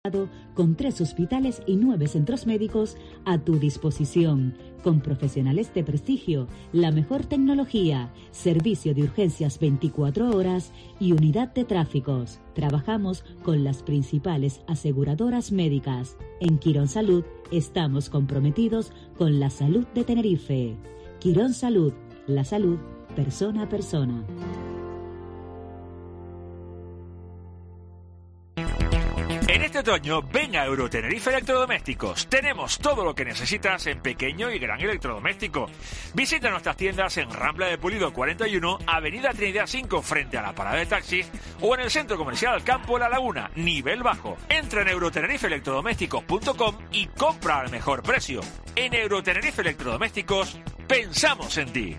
con 3 hospitales y 9 centros médicos a tu disposición, con profesionales de prestigio, la mejor tecnología, servicio de urgencias 24 horas y unidad de tráficos. Trabajamos con las principales aseguradoras médicas. En Quirón Salud estamos comprometidos con la salud de Tenerife. Quirón Salud, la salud persona a persona. En este otoño, ven a Eurotenerife Electrodomésticos. Tenemos todo lo que necesitas en pequeño y gran electrodoméstico. Visita nuestras tiendas en Rambla de Pulido 41, Avenida Trinidad 5, frente a la parada de taxis, o en el Centro Comercial Campo La Laguna, nivel bajo. Entra en eurotenerifeelectrodomésticos.com y compra al mejor precio. En Eurotenerife Electrodomésticos, pensamos en ti.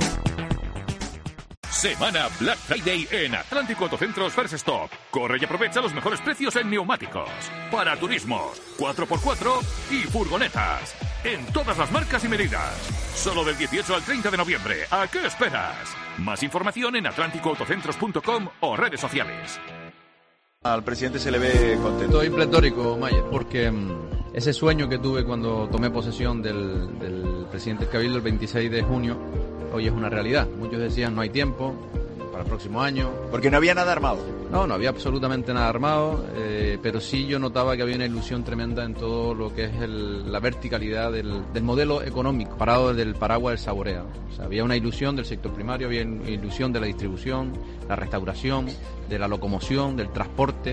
Semana Black Friday en Atlántico Autocentros First Stop. Corre y aprovecha los mejores precios en neumáticos, para turismos, 4x4 y furgonetas. En todas las marcas y medidas. Solo del 18 al 30 de noviembre. ¿A qué esperas? Más información en atlánticoautocentros.com o redes sociales. Al presidente se le ve contento. Estoy pletórico, Mayer, porque ese sueño que tuve cuando tomé posesión del presidente del Cabildo el 26 de junio, hoy es una realidad. Muchos decían no hay tiempo para el próximo año. Porque no había nada armado. No había absolutamente nada armado, pero sí yo notaba que había una ilusión tremenda en todo lo que es la verticalidad del modelo económico, parado desde el paraguas del saborea. O sea, había una ilusión del sector primario, había una ilusión de la distribución, la restauración, de la locomoción, del transporte,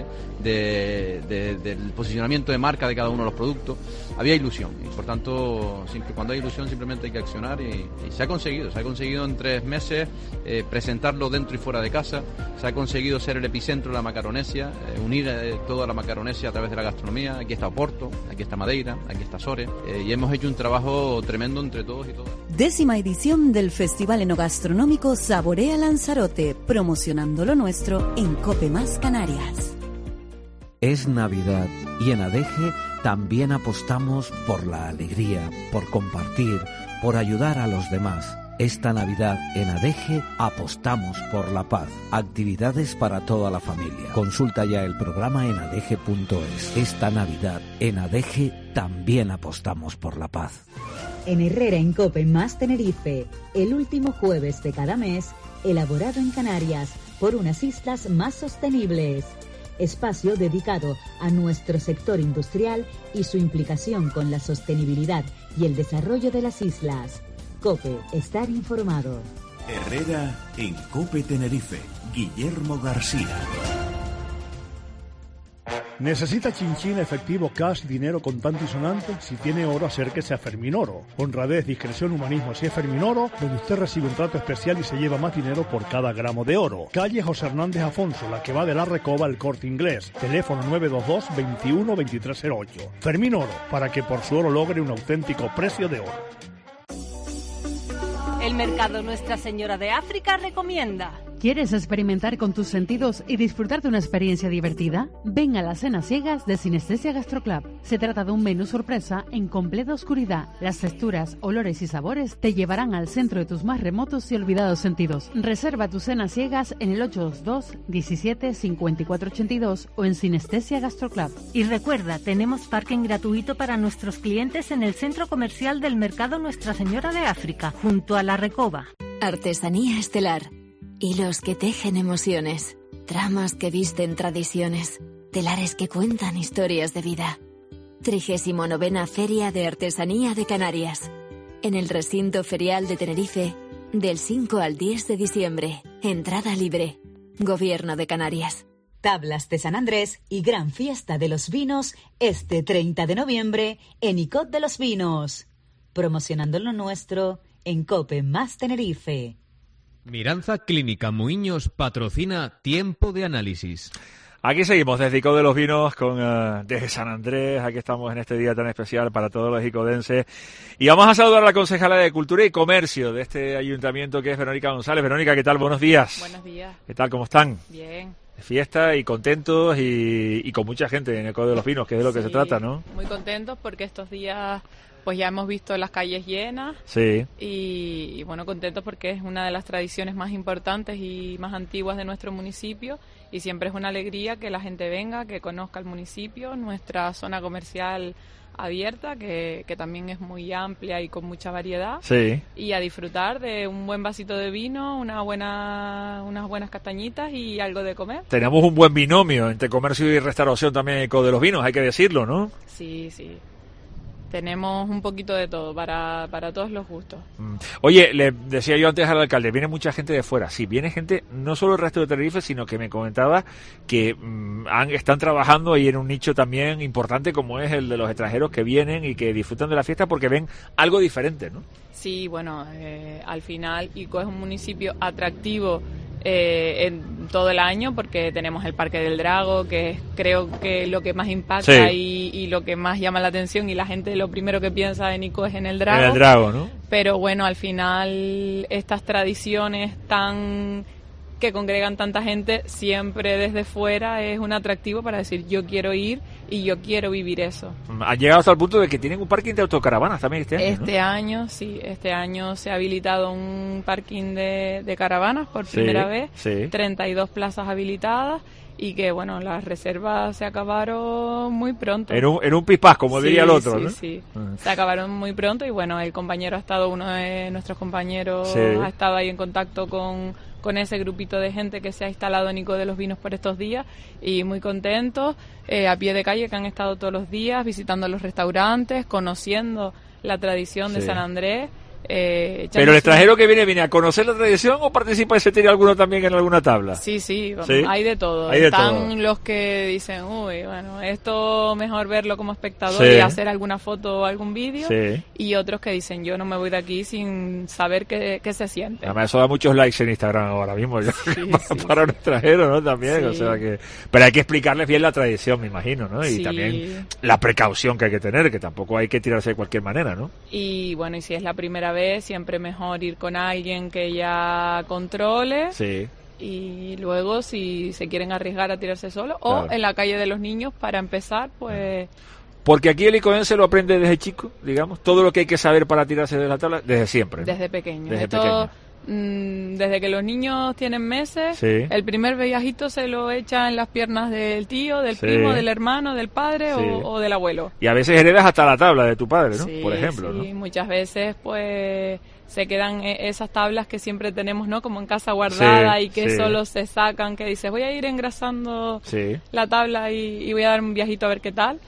del posicionamiento de marca de cada uno de los productos. Había ilusión y por tanto cuando hay ilusión simplemente hay que accionar y se ha conseguido en 3 meses presentarlo dentro y fuera de casa, se ha conseguido ser el epicentro de la Macaronesia, unir toda la Macaronesia a través de la gastronomía. Aquí está Oporto, aquí está Madeira, aquí está Sores y hemos hecho un trabajo tremendo entre todos y todas. 10ª edición del Festival Enogastronómico Saborea Lanzarote, promocionando lo nuestro en COPE Más Canarias. Es Navidad y en ADEGE también apostamos por la alegría, por compartir, por ayudar a los demás. Esta Navidad en ADEGE apostamos por la paz. Actividades para toda la familia. Consulta ya el programa en adege.es. Esta Navidad en ADEGE también apostamos por la paz. En Herrera en COPE Más Tenerife, el último jueves de cada mes, elaborado en Canarias por unas islas más sostenibles. Espacio dedicado a nuestro sector industrial y su implicación con la sostenibilidad y el desarrollo de las islas. COPE, estar informado. Herrera en COPE Tenerife. Guillermo García. ¿Necesita chinchín, efectivo, cash, dinero contante y sonante? Si tiene oro, acérquese a Ferminoro. Honradez, discreción, humanismo. Si es Ferminoro, donde usted recibe un trato especial y se lleva más dinero por cada gramo de oro. Calle José Hernández Afonso, la que va de la Recoba al Corte Inglés. Teléfono 922 21 2308. Ferminoro, para que por su oro logre un auténtico precio de oro. El Mercado Nuestra Señora de África recomienda. ¿Quieres experimentar con tus sentidos y disfrutar de una experiencia divertida? Ven a las cenas ciegas de Sinestesia Gastroclub. Se trata de un menú sorpresa en completa oscuridad. Las texturas, olores y sabores te llevarán al centro de tus más remotos y olvidados sentidos. Reserva tus cenas ciegas en el 822 17 54 82 o en Sinestesia Gastroclub. Y recuerda, tenemos parking gratuito para nuestros clientes en el centro comercial del Mercado Nuestra Señora de África, junto a la Recoba. Artesanía estelar. Hilos que tejen emociones, tramas que visten tradiciones, telares que cuentan historias de vida. 39ª Feria de Artesanía de Canarias. En el recinto ferial de Tenerife, del 5 al 10 de diciembre. Entrada libre. Gobierno de Canarias. Tablas de San Andrés y gran fiesta de los vinos este 30 de noviembre en Icod de los Vinos. Promocionando lo nuestro en COPE Más Tenerife. Miranza Clínica Muiños patrocina Tiempo de Análisis. Aquí seguimos desde Icod de los Vinos desde San Andrés. Aquí estamos en este día tan especial para todos los icodenses. Y vamos a saludar a la concejala de Cultura y Comercio de este ayuntamiento, que es Verónica González. Verónica, ¿qué tal? Buenos días. Buenos días. ¿Qué tal? ¿Cómo están? Bien. De fiesta y contentos y con mucha gente en Icod de los Vinos, que es de lo que se trata, ¿no? Muy contentos porque estos días pues ya hemos visto las calles llenas. Sí. Y bueno, contentos porque es una de las tradiciones más importantes y más antiguas de nuestro municipio y siempre es una alegría que la gente venga, que conozca el municipio, nuestra zona comercial abierta, que también es muy amplia y con mucha variedad, sí, y a disfrutar de un buen vasito de vino, unas buenas castañitas y algo de comer. Tenemos un buen binomio entre comercio y restauración también con de los vinos, hay que decirlo, ¿no? Sí, sí. Tenemos un poquito de todo, para todos los gustos. Oye, le decía yo antes al alcalde, viene mucha gente de fuera. Sí, viene gente, no solo el resto de Tenerife, sino que me comentaba que están trabajando ahí en un nicho también importante como es el de los extranjeros que vienen y que disfrutan de la fiesta porque ven algo diferente, ¿no? Sí, bueno, al final Ico es un municipio atractivo en todo el año porque tenemos el Parque del Drago, que es creo que lo que más impacta, sí, y lo que más llama la atención, y la gente lo primero que piensa en Ico es en el Drago. En el Drago, ¿no? Pero bueno, al final estas tradiciones que congregan tanta gente, siempre desde fuera es un atractivo para decir yo quiero ir y yo quiero vivir eso. Han llegado hasta el punto de que tienen un parking de autocaravanas también este año, Este año, sí, este año se ha habilitado un parking de caravanas por primera vez, sí. 32 plazas habilitadas, y que bueno, las reservas se acabaron muy pronto. En un pispás, como diría el otro, sí, ¿no? Sí, se acabaron muy pronto, y bueno, el compañero ha estado, uno de nuestros compañeros sí. ha estado ahí en contacto con ese grupito de gente que se ha instalado en Ico de los Vinos por estos días, y muy contentos, a pie de calle, que han estado todos los días visitando los restaurantes, conociendo la tradición de San Andrés. Pero el extranjero que viene a conocer la tradición, o participa y se tira alguno también en alguna tabla. Sí, ¿Sí? Hay de todo. Hay de Están todo. los que dicen, uy, bueno, esto mejor verlo como espectador, sí. y hacer alguna foto o algún vídeo, sí. y otros que dicen, yo no me voy de aquí sin saber qué se siente. Además, eso da muchos likes en Instagram ahora mismo, para un extranjero, ¿no? También, sí. O sea que... Pero hay que explicarles bien la tradición, me imagino, ¿no? Y sí. también la precaución que hay que tener, que tampoco hay que tirarse de cualquier manera, ¿no? Y bueno, y si es la primera vez, siempre mejor ir con alguien que ya controle. Sí. Y luego, si se quieren arriesgar a tirarse solo, claro. O en la calle de los niños, para empezar, pues... Porque aquí el icoense lo aprende desde chico, digamos, todo lo que hay que saber para tirarse de la tabla, desde siempre, ¿no? Desde pequeño. Desde pequeño. Desde que los niños tienen meses, sí. El primer viajito se lo echa en las piernas del tío, del sí. primo, del hermano, del padre, sí. o del abuelo. Y a veces heredas hasta la tabla de tu padre, ¿no? Sí, por ejemplo, sí, ¿no? Muchas veces, pues, se quedan esas tablas que siempre tenemos, ¿no? Como en casa guardada, sí, y que sí. solo se sacan, que dices, voy a ir engrasando sí. la tabla y voy a dar un viajito a ver qué tal.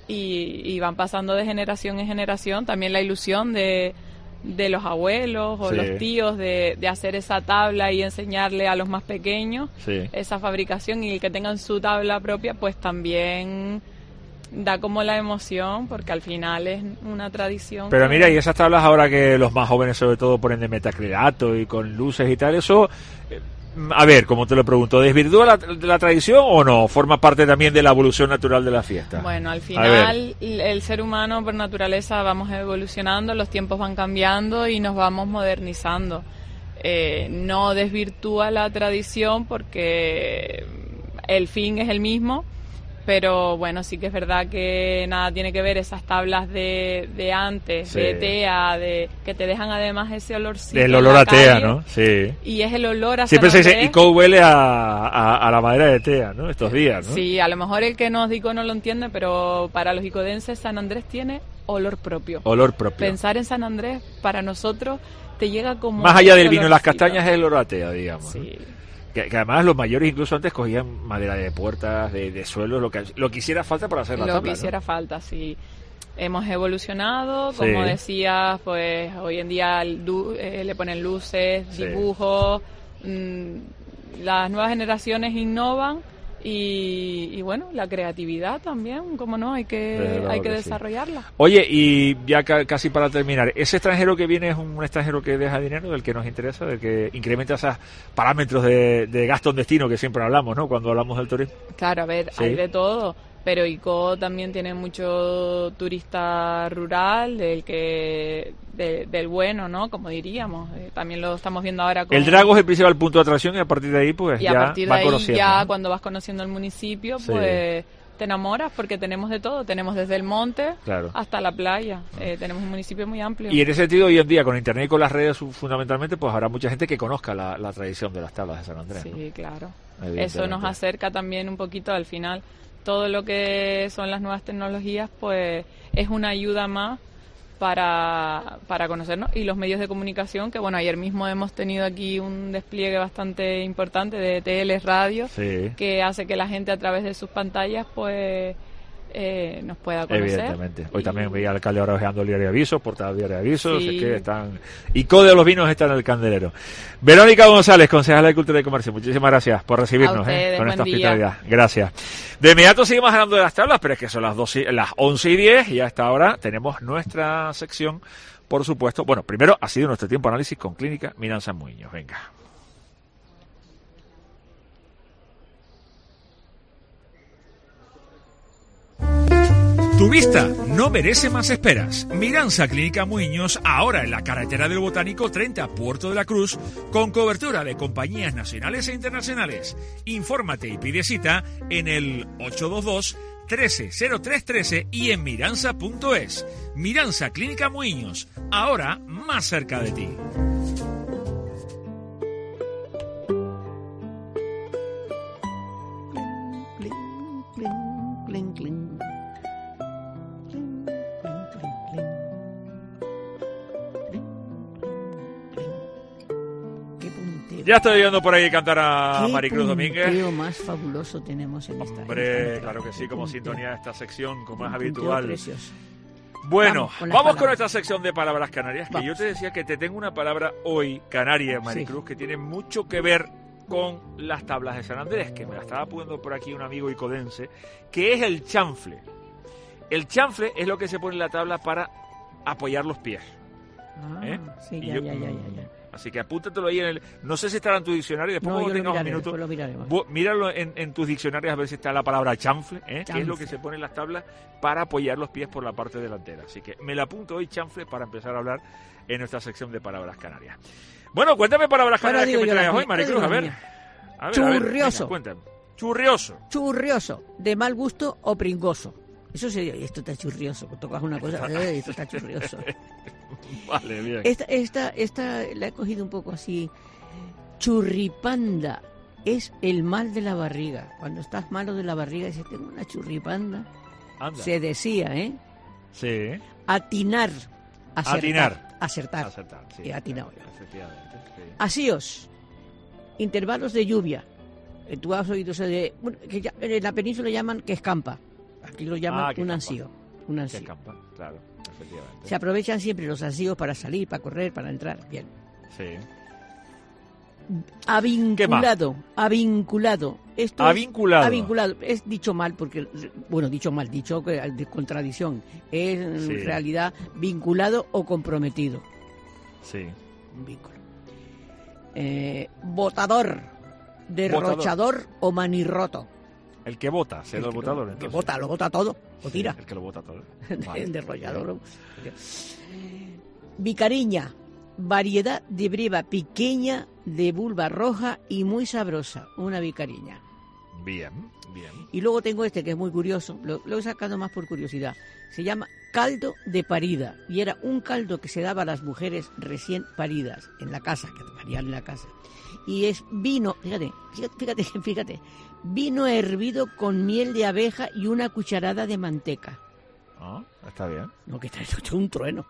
Y van pasando de generación en generación. También la ilusión de los abuelos o sí. los tíos de hacer esa tabla y enseñarle a los más pequeños sí. esa fabricación, y el que tengan su tabla propia, pues también da como la emoción, porque al final es una tradición. Pero mira, y esas tablas ahora que los más jóvenes sobre todo ponen de metacrilato y con luces y tal, eso... A ver, como te lo pregunto, ¿desvirtúa la tradición o no? ¿Forma parte también de la evolución natural de la fiesta? Bueno, al final el ser humano por naturaleza vamos evolucionando, los tiempos van cambiando y nos vamos modernizando. No desvirtúa la tradición porque el fin es el mismo, pero bueno, sí que es verdad que nada tiene que ver esas tablas de antes, sí. de tea, que te dejan además ese olorcito. El olor a tea, ¿no? Sí. Y es el olor a siempre San se Andrés. dice, Ico huele a la madera de tea, ¿no? Estos días, ¿no? Sí, a lo mejor el que no es de Ico no lo entiende, pero para los icodenses San Andrés tiene olor propio. Olor propio. Pensar en San Andrés, para nosotros, te llega como... Más allá del vino y las castañas, es el olor a tea, digamos. Sí. ¿no? Que además los mayores incluso antes cogían madera de puertas, de suelos, lo que hiciera falta para hacer la tabla. Lo que hiciera falta, sí. Hemos evolucionado, sí. como decías, pues hoy en día le ponen luces, sí. dibujos, las nuevas generaciones innovan y bueno, la creatividad también, como no, hay que desarrollarla. Sí. Oye, y ya casi para terminar, ¿ese extranjero que viene es un extranjero que deja dinero, del que nos interesa, del que incrementa esos parámetros de gasto en destino que siempre hablamos, ¿no? Cuando hablamos del turismo. Claro, a ver, sí. Hay de todo, pero Ico también tiene mucho turista rural, del bueno, ¿no? Como diríamos, también lo estamos viendo ahora con... El Drago es el principal punto de atracción y a partir de ahí, pues, y a ya partir de va ahí conociendo. ya ¿no? cuando vas conociendo el municipio, sí. pues te enamoras porque tenemos de todo, tenemos desde el monte hasta la playa, tenemos un municipio muy amplio. Y en ese sentido, hoy en día, con internet y con las redes fundamentalmente, pues habrá mucha gente que conozca la tradición de las tablas de San Andrés. Sí, ¿no? claro. Eso nos acerca también un poquito al final. Todo lo que son las nuevas tecnologías, pues es una ayuda más para conocernos, y los medios de comunicación, que bueno, ayer mismo hemos tenido aquí un despliegue bastante importante de TL Radio, que hace que la gente a través de sus pantallas pues nos pueda conocer. Evidentemente. Hoy también veía al alcalde ahora ojeando el diario de avisos, portada del diario de avisos, es que están... Y Code de los Vinos está en el candelero. Verónica González, concejala de Cultura y Comercio, muchísimas gracias por recibirnos con esta hospitalidad. Gracias. De inmediato seguimos hablando de las tablas, pero es que son las 11:10 y hasta ahora tenemos nuestra sección, por supuesto. Bueno, primero ha sido nuestro tiempo de análisis con Clínica Miran Sanmuiños. Venga. Tu vista no merece más esperas. Miranza Clínica Muñoz, ahora en la carretera del Botánico 30, Puerto de la Cruz, con cobertura de compañías nacionales e internacionales. Infórmate y pide cita en el 822-130313 y en miranza.es. Miranza Clínica Muñoz, ahora más cerca de ti. Ya estoy viendo por ahí cantar a Maricruz Domínguez. ¿Qué más fabuloso tenemos en esta? Hombre, claro que sí, como sintonía de esta sección, como es habitual. Precioso. Bueno, vamos con esta sección de palabras canarias, que yo te decía que te tengo una palabra hoy, canaria, Maricruz, que tiene mucho que ver con las tablas de San Andrés, que me la estaba poniendo por aquí un amigo icodense, que es el chanfle. El chanfle es lo que se pone en la tabla para apoyar los pies. Sí, ya. Así que apúntatelo ahí en el... No sé si estará en tu diccionario, después cuando tengas un minuto, míralo en tus diccionarios a ver si está la palabra chanfle, que es lo que se pone en las tablas para apoyar los pies por la parte delantera. Así que me la apunto hoy, chanfle, para empezar a hablar en nuestra sección de palabras canarias. Bueno, cuéntame palabras canarias que me traes hoy, Maricruz, a ver. Churrioso. Cuéntame. Churrioso. Churrioso, de mal gusto o pringoso. Eso sería, esto está churrioso, tocas una cosa, esto está churrioso. Vale, bien. Esta la he cogido un poco así. Churripanda es el mal de la barriga. Cuando estás malo de la barriga, dices, tengo una churripanda. Anda. Se decía, Sí. Atinar. Acertar, sí. Atinado yo. Efectivamente, sí. Asíos. Intervalos de lluvia. Tú has oído eso de... Bueno, que ya, en la península llaman que escampa. Aquí lo llaman un ansío. Un ansío. Escampa, claro, efectivamente. Se aprovechan siempre los ansíos para salir, para correr, para entrar. Bien. Sí. Avinculado. Esto avinculado. Es dicho mal porque, dicho de contradicción. Es en realidad vinculado o comprometido. Sí. Un vínculo. Botador, derrochador o manirroto. El que vota, el votador. El que vota, lo vota todo, lo tira. Sí, el que lo vota todo. Vale. El derrollador. Vicariña, variedad de breva pequeña, de vulva roja y muy sabrosa. Una vicariña. Bien. Y luego tengo este que es muy curioso, lo he sacado más por curiosidad. Se llama caldo de parida y era un caldo que se daba a las mujeres recién paridas en la casa, que parían en la casa. Y es vino, fíjate, vino hervido con miel de abeja y una cucharada de manteca. Ah, está bien. No, que está hecho un trueno.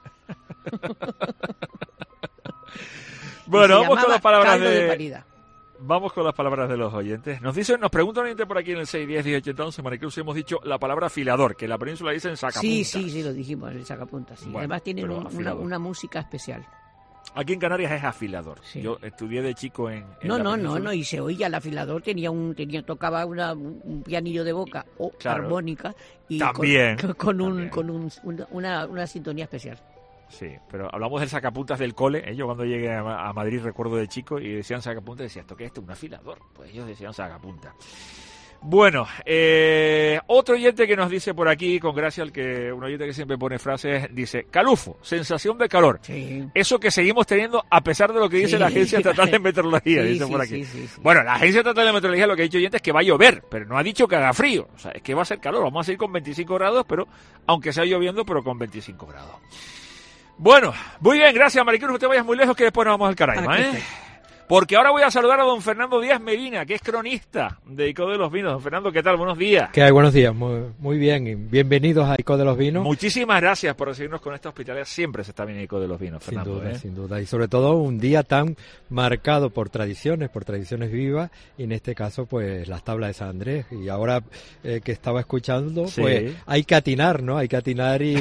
Bueno, vamos con las palabras de parida. Vamos con las palabras de los oyentes. Nos pregunta un oyente por aquí en el 610-1080-11, Maricruz, hemos dicho la palabra afilador, que en la península dicen sacapuntas. Sí, lo dijimos, el sacapuntas. Sí. Bueno, además tienen una música especial. Aquí en Canarias es afilador. Sí. Yo estudié de chico en No, y se oía el afilador, tocaba un pianillo de boca o armónica y también, con una sintonía especial. Sí, pero hablamos del sacapuntas del cole. Yo cuando llegué a Madrid recuerdo de chico y decían sacapuntas, decía, ¿esto qué es esto? Un afilador. Pues ellos decían sacapuntas. Bueno, otro oyente que nos dice por aquí, con gracia al que un oyente que siempre pone frases, dice: calufo, sensación de calor. Sí. Eso que seguimos teniendo a pesar de lo que dice la Agencia Estatal de Meteorología, dice por aquí. Bueno, la Agencia Estatal de Meteorología lo que ha dicho oyente es que va a llover, pero no ha dicho que haga frío. O sea, es que va a ser calor, vamos a seguir con 25 grados, pero aunque sea lloviendo, pero con 25 grados. Bueno, muy bien, gracias, Maricruz, no te vayas muy lejos que después nos vamos al Caraima, Porque ahora voy a saludar a don Fernando Díaz Medina, que es cronista de ICO de los Vinos. Don Fernando, ¿qué tal? Buenos días. ¿Qué hay? Buenos días, muy bien. Bienvenidos a ICO de los Vinos. Muchísimas gracias por recibirnos con esta hospitalidad. Siempre se está bien ICO de los Vinos, Fernando. Sin duda. Y sobre todo un día tan marcado por tradiciones vivas, y en este caso, pues, las tablas de San Andrés. Y ahora que estaba escuchando, pues, hay que atinar, ¿no? Hay que atinar y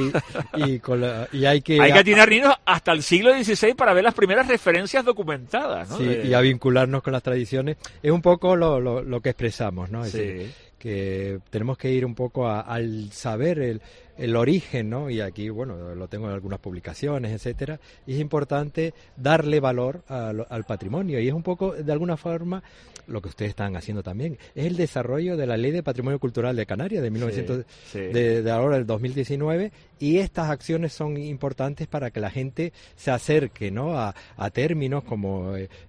hay que... Hay que atinar niños hasta el siglo XVI para ver las primeras referencias documentadas, ¿no? Sí. Y a vincularnos con las tradiciones, es un poco lo que expresamos, ¿no? Es decir, que tenemos que ir un poco al saber el origen, ¿no? Y aquí, bueno, lo tengo en algunas publicaciones, etcétera, y es importante darle valor al patrimonio, y es un poco, de alguna forma, lo que ustedes están haciendo también, es el desarrollo de la Ley de Patrimonio Cultural de Canarias de 1900, de ahora del 2019, y estas acciones son importantes para que la gente se acerque, ¿no? a términos como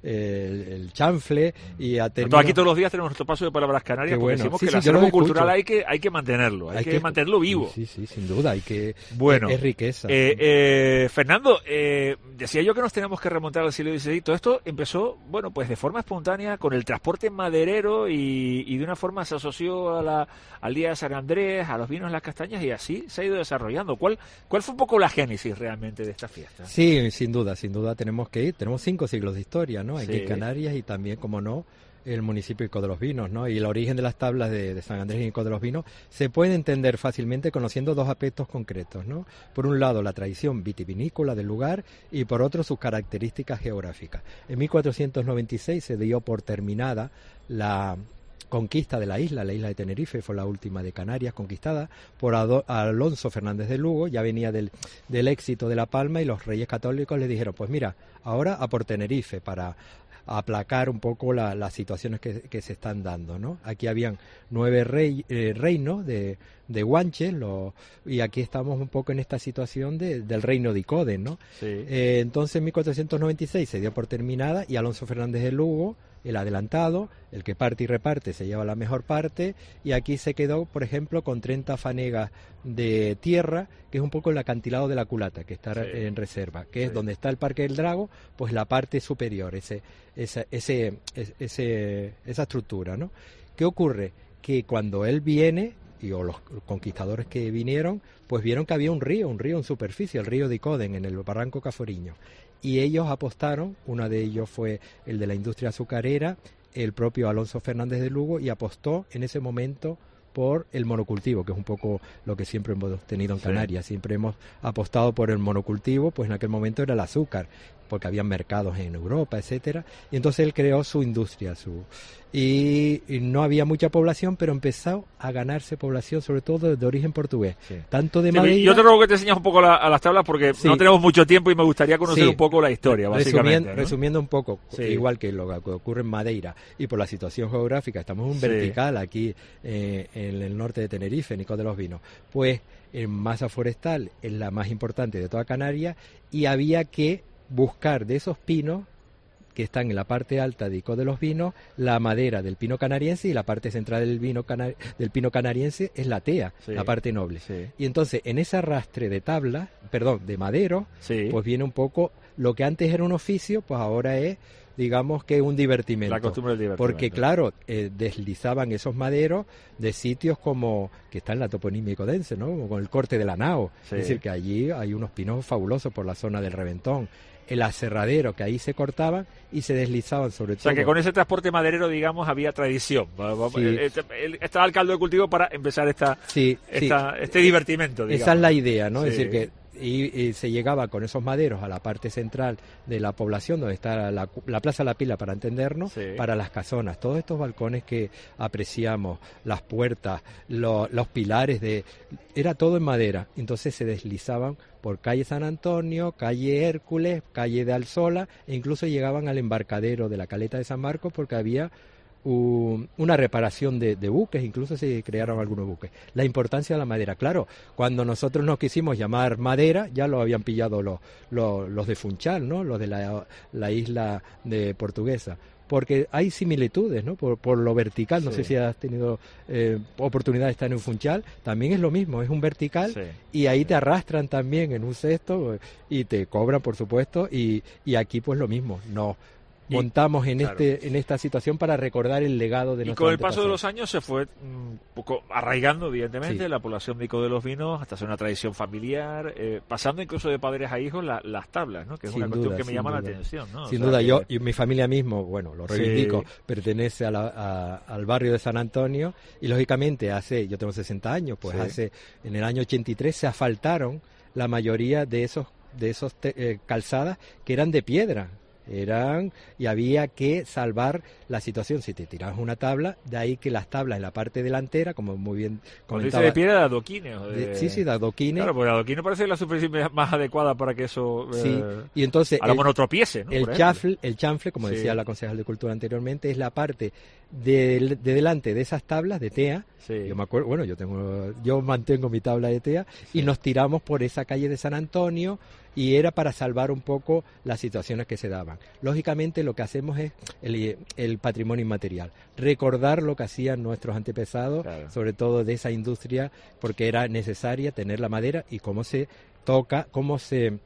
el chanfle y a términos... Aquí todos los días tenemos nuestro paso de palabras canarias, porque decimos que el acervo cultural hay que mantenerlo, hay que mantenerlo vivo. Sí, sin duda, hay que... Bueno, es riqueza. Fernando, decía yo que nos tenemos que remontar al siglo XVI. Todo esto empezó, bueno, pues de forma espontánea con el transporte maderero y de una forma se asoció al Día de San Andrés, a los vinos, las castañas, y así se ha ido desarrollando. ¿Cuál fue un poco la génesis realmente de esta fiesta? Sí, sin duda tenemos que ir. Tenemos 5 siglos de historia, ¿no? Aquí en Canarias, y también, como no, el municipio de ICO de los Vinos, ¿no? Y el origen de las tablas de San Andrés y ICO de los Vinos se puede entender fácilmente conociendo 2 aspectos concretos, ¿no? Por un lado, la tradición vitivinícola del lugar, y por otro, sus características geográficas. En 1496 se dio por terminada la conquista de la isla de Tenerife, fue la última de Canarias conquistada por Alonso Fernández de Lugo. Ya venía del éxito de La Palma, y los reyes católicos le dijeron, pues mira, ahora a por Tenerife, para aplacar un poco las situaciones que se están dando, ¿no? Aquí habían 9 reinos de guanches, y aquí estamos un poco en esta situación del reino de Icoden, ¿no? Entonces en 1496 se dio por terminada, y Alonso Fernández de Lugo, el adelantado, el que parte y reparte, se lleva la mejor parte, y aquí se quedó, por ejemplo, con 30 fanegas de tierra, que es un poco el acantilado de la Culata, que está en reserva, que es donde está el Parque del Drago, pues la parte superior, esa estructura, ¿no? ¿Qué ocurre? Que cuando él viene, o los conquistadores que vinieron, pues vieron que había un río en superficie, el río de Icoden, en el Barranco Caforiño, y ellos apostaron. Uno de ellos fue el de la industria azucarera, el propio Alonso Fernández de Lugo, y apostó en ese momento por el monocultivo, que es un poco lo que siempre hemos tenido en Canarias. Siempre hemos apostado por el monocultivo, pues en aquel momento era el azúcar, porque había mercados en Europa, etcétera, y entonces él creó su industria, y no había mucha población, pero empezó a ganarse población, sobre todo de origen portugués, tanto de Madeira... Yo te ruego que te enseñes un poco a las tablas, porque no tenemos mucho tiempo y me gustaría conocer un poco la historia, básicamente. Resumiendo un poco, igual que lo que ocurre en Madeira, y por la situación geográfica, estamos en un vertical aquí en el norte de Tenerife, en ICO de los Vinos, pues en masa forestal es la más importante de toda Canarias, y había que buscar de esos pinos que están en la parte alta de ICO de los Vinos la madera del pino canariense, y la parte central del pino canariense es la tea, la parte noble. Y entonces en ese arrastre de madero, pues viene un poco lo que antes era un oficio, pues ahora es, digamos, que un divertimento. La costumbre del divertimento. Porque claro, deslizaban esos maderos de sitios como que está en la toponimia icodense, ¿no? Como con el corte de la Nao. Es decir, que allí hay unos pinos fabulosos por la zona del Reventón. El aserradero, que ahí se cortaban y se deslizaban sobre todo. O sea, que con ese transporte maderero, digamos, había tradición. Estaba el caldo de cultivo para empezar este divertimento, digamos. Esa es la idea, ¿no? Es decir, que y se llegaba con esos maderos a la parte central de la población, donde está la Plaza La Pila, para entendernos, para las casonas. Todos estos balcones que apreciamos, las puertas, los pilares, era todo en madera. Entonces se deslizaban por calle San Antonio, calle Hércules, calle de Alsola, e incluso llegaban al embarcadero de la Caleta de San Marcos, porque había una reparación de buques, incluso se crearon algunos buques. La importancia de la madera, claro, cuando nosotros nos quisimos llamar madera, ya lo habían pillado los de Funchal, ¿no? Los de la isla de Portuguesa, porque hay similitudes, ¿no? Por lo vertical, no sé si has tenido oportunidad de estar en un Funchal, también es lo mismo, es un vertical, y ahí te arrastran también en un cesto y te cobran, por supuesto, y aquí pues lo mismo, no. Montamos en esta situación para recordar el legado de nuestros antepasados. Y con el paso de los años se fue un poco arraigando, evidentemente, la población de Ico de los Vinos hasta ser una tradición familiar, pasando incluso de padres a hijos las tablas, ¿no? Que es una cuestión que me llama la atención, ¿no? Sin duda, yo y mi familia mismo, bueno, lo reivindico, pertenece al barrio de San Antonio y lógicamente yo tengo 60 años, pues en el año 83 se asfaltaron la mayoría de esos calzadas que eran de piedra. Y había que salvar la situación. Si te tirabas una tabla, de ahí que las tablas en la parte delantera, como muy bien comentaba, dice de piedra, de adoquines. Sí, de adoquines. Claro, porque adoquines parece la superficie más adecuada para que eso y entonces a lo mejor no tropiece, ¿no? El chanfle, como decía la concejal de Cultura anteriormente, es la parte de delante de esas tablas de tea. Yo me acuerdo, bueno, yo mantengo mi tabla de tea y nos tiramos por esa calle de San Antonio, y era para salvar un poco las situaciones que se daban. Lógicamente lo que hacemos es el patrimonio inmaterial, recordar lo que hacían nuestros antepasados, sobre todo de esa industria, porque era necesaria tener la madera y cómo se toca, cómo se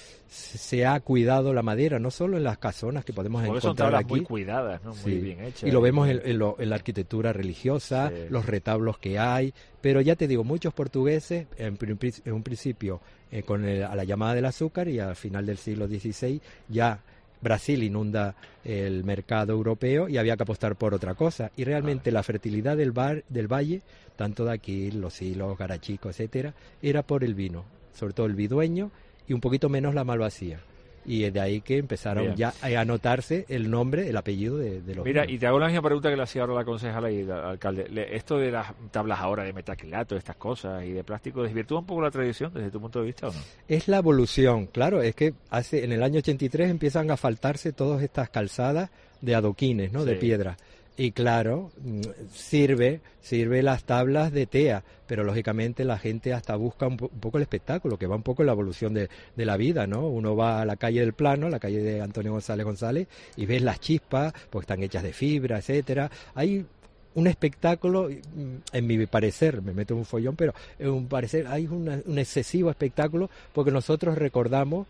ha cuidado la madera, no solo en las casonas que podemos encontrar son tablas aquí. Muy cuidadas, ¿no? Muy bien hechas. Y lo vemos en la arquitectura religiosa, los retablos que hay, pero ya te digo, muchos portugueses, en un principio a la llamada del azúcar, y al final del siglo XVI ya Brasil inunda el mercado europeo y había que apostar por otra cosa. Y realmente la fertilidad del valle, tanto de aquí, Los Silos, Garachico, etcétera, era por el vino, sobre todo el vidueño, y un poquito menos la malvasía. Y es de ahí que empezaron ya a anotarse el nombre, el apellido de los Mira, vinos. Y te hago la misma pregunta que le hacía ahora la concejala y el alcalde. Esto de las tablas ahora de metacrilato, estas cosas, y de plástico, ¿desvirtúa un poco la tradición desde tu punto de vista o no? Es la evolución, claro, es que en el año 83 empiezan a faltarse todas estas calzadas de adoquines, ¿no? De piedra. Y claro, sirve las tablas de tea, pero lógicamente la gente hasta busca un poco el espectáculo, que va un poco en la evolución de la vida, ¿no? Uno va a la calle del Plano, la calle de Antonio González, y ves las chispas, porque están hechas de fibra, etcétera. Hay un espectáculo, en mi parecer, me meto en un follón, pero en un parecer hay un excesivo espectáculo, porque nosotros recordamos,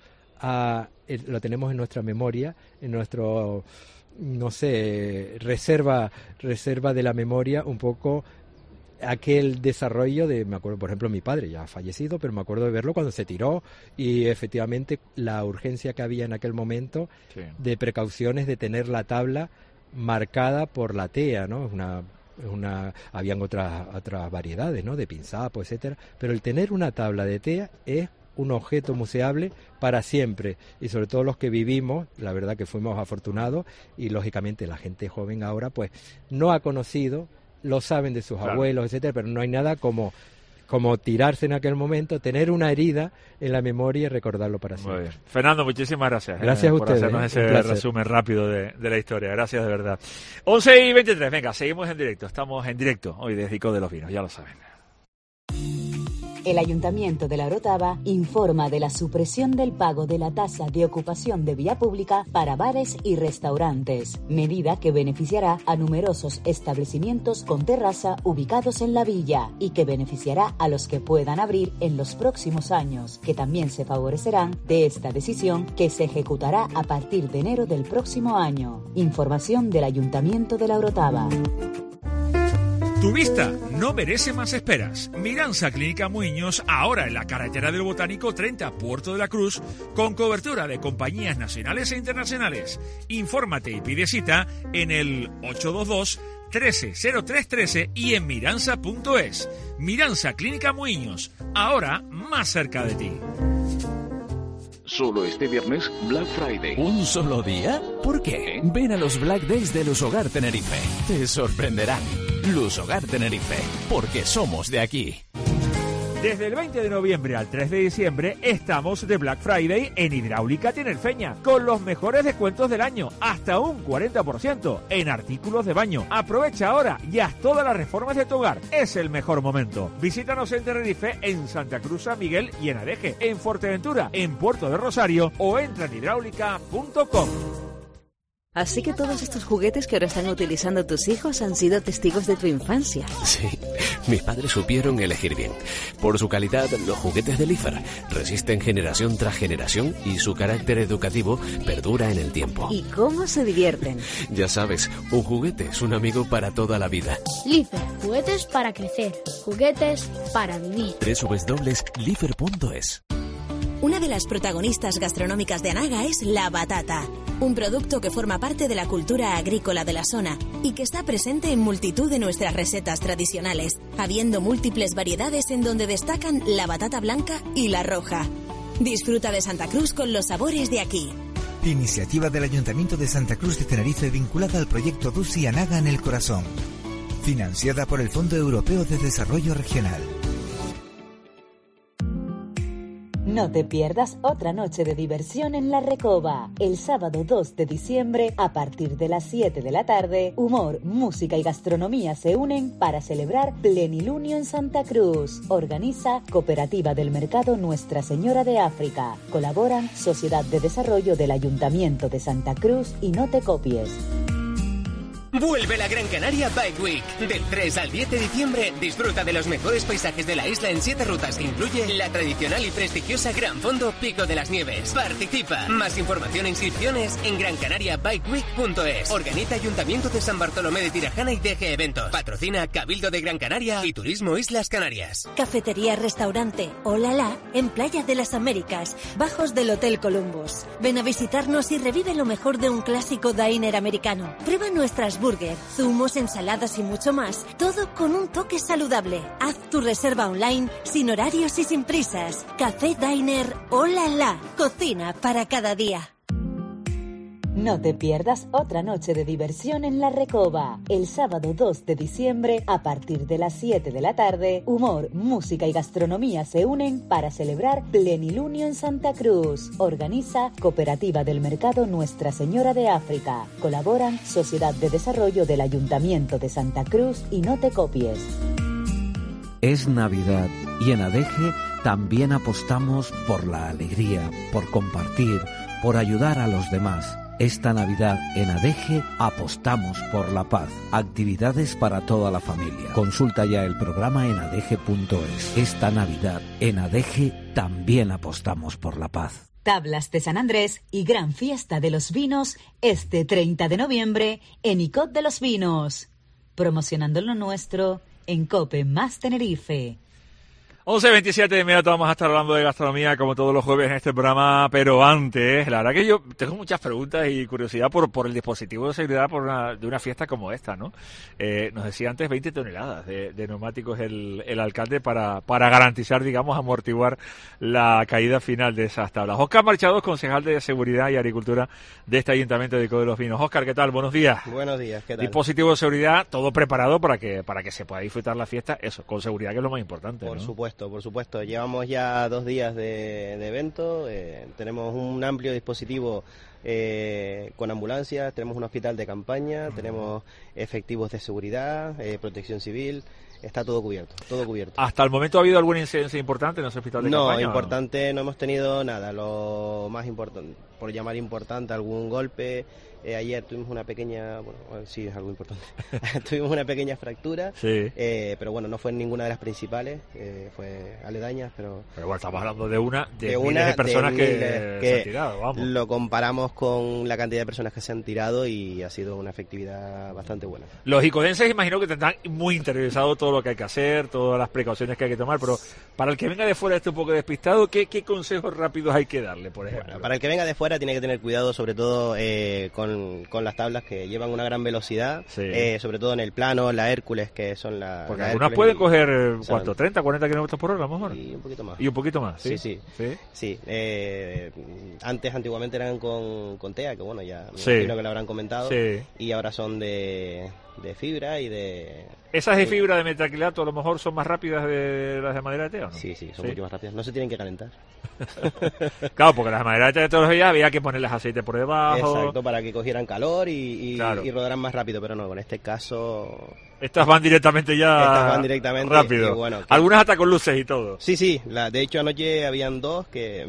lo tenemos en nuestra memoria, en nuestro... no sé, reserva de la memoria un poco aquel desarrollo me acuerdo, por ejemplo, mi padre ya ha fallecido, pero me acuerdo de verlo cuando se tiró, y efectivamente la urgencia que había en aquel momento de precauciones de tener la tabla marcada por la tea, ¿no? Habían otras variedades, ¿no? De pinzapo, etcétera, pero el tener una tabla de tea es un objeto museable para siempre, y sobre todo los que vivimos, la verdad que fuimos afortunados, y lógicamente la gente joven ahora pues no ha conocido, lo saben de sus abuelos, etcétera, pero no hay nada como tirarse en aquel momento, tener una herida en la memoria y recordarlo para siempre. Muy bien. Fernando, muchísimas gracias. Gracias a ustedes. Por hacernos ese resumen rápido de la historia. Gracias de verdad. 11:23, venga, seguimos en directo. Estamos en directo hoy desde Ico de los Vinos, ya lo saben. El Ayuntamiento de La Orotava informa de la supresión del pago de la tasa de ocupación de vía pública para bares y restaurantes, medida que beneficiará a numerosos establecimientos con terraza ubicados en la villa y que beneficiará a los que puedan abrir en los próximos años, que también se favorecerán de esta decisión que se ejecutará a partir de enero del próximo año. Información del Ayuntamiento de La Orotava. Tu vista no merece más esperas. Miranza Clínica Muiños, ahora en la carretera del Botánico 30, Puerto de la Cruz, con cobertura de compañías nacionales e internacionales. Infórmate y pide cita en el 822-130313 y en miranza.es. Miranza Clínica Muiños, ahora más cerca de ti. Solo este viernes, Black Friday. ¿Un solo día? ¿Por qué? Ven a los Black Days de Lushogar Tenerife. Te sorprenderán. Lushogar Tenerife, porque somos de aquí. Desde el 20 de noviembre al 3 de diciembre estamos de Black Friday en Hidráulica Tinerfeña, con los mejores descuentos del año, hasta un 40% en artículos de baño. Aprovecha ahora y haz todas las reformas de tu hogar. Es el mejor momento. Visítanos en Tenerife, en Santa Cruz, San Miguel y en Adeje, en Fuerteventura, en Puerto de Rosario o entra en hidráulica.com. Así que todos estos juguetes que ahora están utilizando tus hijos han sido testigos de tu infancia. Sí, mis padres supieron elegir bien. Por su calidad, los juguetes de Lifer resisten generación tras generación y su carácter educativo perdura en el tiempo. ¿Y cómo se divierten? Ya sabes, un juguete es un amigo para toda la vida. Lifer, juguetes para crecer, juguetes para vivir. www.lifer.es. Una de las protagonistas gastronómicas de Anaga es la batata, un producto que forma parte de la cultura agrícola de la zona y que está presente en multitud de nuestras recetas tradicionales, habiendo múltiples variedades en donde destacan la batata blanca y la roja. Disfruta de Santa Cruz con los sabores de aquí. Iniciativa del Ayuntamiento de Santa Cruz de Tenerife vinculada al proyecto Dusi Anaga en el Corazón, financiada por el Fondo Europeo de Desarrollo Regional. No te pierdas otra noche de diversión en La Recoba. El sábado 2 de diciembre, a partir de las 7 de la tarde, humor, música y gastronomía se unen para celebrar Plenilunio en Santa Cruz. Organiza Cooperativa del Mercado Nuestra Señora de África. Colaboran Sociedad de Desarrollo del Ayuntamiento de Santa Cruz y No Te Copies. Vuelve la Gran Canaria Bike Week. Del 3 al 10 de diciembre, disfruta de los mejores paisajes de la isla en 7 rutas que incluye la tradicional y prestigiosa Gran Fondo Pico de las Nieves. Participa. Más información e inscripciones en grancanariabikeweek.es. Organiza Ayuntamiento de San Bartolomé de Tirajana y DG Eventos. Patrocina Cabildo de Gran Canaria y Turismo Islas Canarias. Cafetería Restaurante Olala en Playa de las Américas, bajos del Hotel Columbus. Ven a visitarnos y revive lo mejor de un clásico diner americano. Prueba nuestras burger, zumos, ensaladas y mucho más, todo con un toque saludable. Haz tu reserva online, sin horarios y sin prisas. Café Diner Olala, cocina para cada día. No te pierdas otra noche de diversión en La Recoba. El sábado 2 de diciembre, a partir de las 7 de la tarde, humor, música y gastronomía se unen para celebrar Plenilunio en Santa Cruz. Organiza Cooperativa del Mercado Nuestra Señora de África. Colaboran Sociedad de Desarrollo del Ayuntamiento de Santa Cruz y No Te Copies. Es Navidad y en Adeje también apostamos por la alegría, por compartir, por ayudar a los demás. Esta Navidad en Adeje apostamos por la paz. Actividades para toda la familia. Consulta ya el programa en adeje.es. Esta Navidad en Adeje también apostamos por la paz. Tablas de San Andrés y gran fiesta de los vinos este 30 de noviembre en Icod de los Vinos. Promocionando lo nuestro en COPE más Tenerife. 11:27 de inmediato vamos a estar hablando de gastronomía como todos los jueves en este programa, pero antes, la verdad que yo tengo muchas preguntas y curiosidad por el dispositivo de seguridad de una fiesta como esta, ¿no? Nos decía antes 20 toneladas de neumáticos el alcalde para garantizar, digamos, amortiguar la caída final de esas tablas. Óscar Marchados, concejal de Seguridad y Agricultura de este Ayuntamiento de Icod de los Vinos. Óscar, ¿qué tal? Buenos días. Buenos días, ¿qué tal? Dispositivo de seguridad, todo preparado para que se pueda disfrutar la fiesta, eso, con seguridad, que es lo más importante, Por ¿no? Por supuesto. Llevamos ya 2 días de evento, tenemos un amplio dispositivo con ambulancias, tenemos un hospital de campaña, tenemos efectivos de seguridad, protección civil, está todo cubierto, todo cubierto. ¿Hasta el momento ha habido alguna incidencia importante en ese hospital de campaña? No, importante no hemos tenido nada, lo más importante, por llamar importante, algún golpe. Ayer tuvimos una pequeña, bueno, sí, es algo importante, tuvimos una pequeña fractura, sí. Pero bueno, no fue ninguna de las principales, fue aledañas, pero bueno, estamos hablando de miles de personas que se han tirado, vamos. Lo comparamos con la cantidad de personas que se han tirado y ha sido una efectividad bastante buena. Los icodenses imagino que tendrán muy interiorizado todo lo que hay que hacer, todas las precauciones que hay que tomar, pero para el que venga de fuera un poco despistado, ¿qué consejos rápidos hay que darle, por ejemplo? Bueno, para el que venga de fuera tiene que tener cuidado, sobre todo con las tablas que llevan una gran velocidad, sí. Sobre todo en el plano, la Hércules, que son las... Porque algunas pueden coger, ¿cuánto? 30, 40 kilómetros por hora, a lo mejor. Y un poquito más. Y un poquito más, ¿sí? Sí. Antiguamente eran con TEA, que bueno, ya me sí. imagino que lo habrán comentado, sí. y ahora son de fibra y de... ¿Esas de fibra de metacrilato a lo mejor son más rápidas de las de madera de té o no? Sí, son mucho más rápidas. No se tienen que calentar. Claro, porque las de madera de té de todos los días había que ponerles aceite por debajo. Exacto, para que cogieran calor y rodaran más rápido, pero no, con este caso... Estas van directamente rápido. Y bueno, algunas hasta con luces y todo. Sí, de hecho anoche habían dos que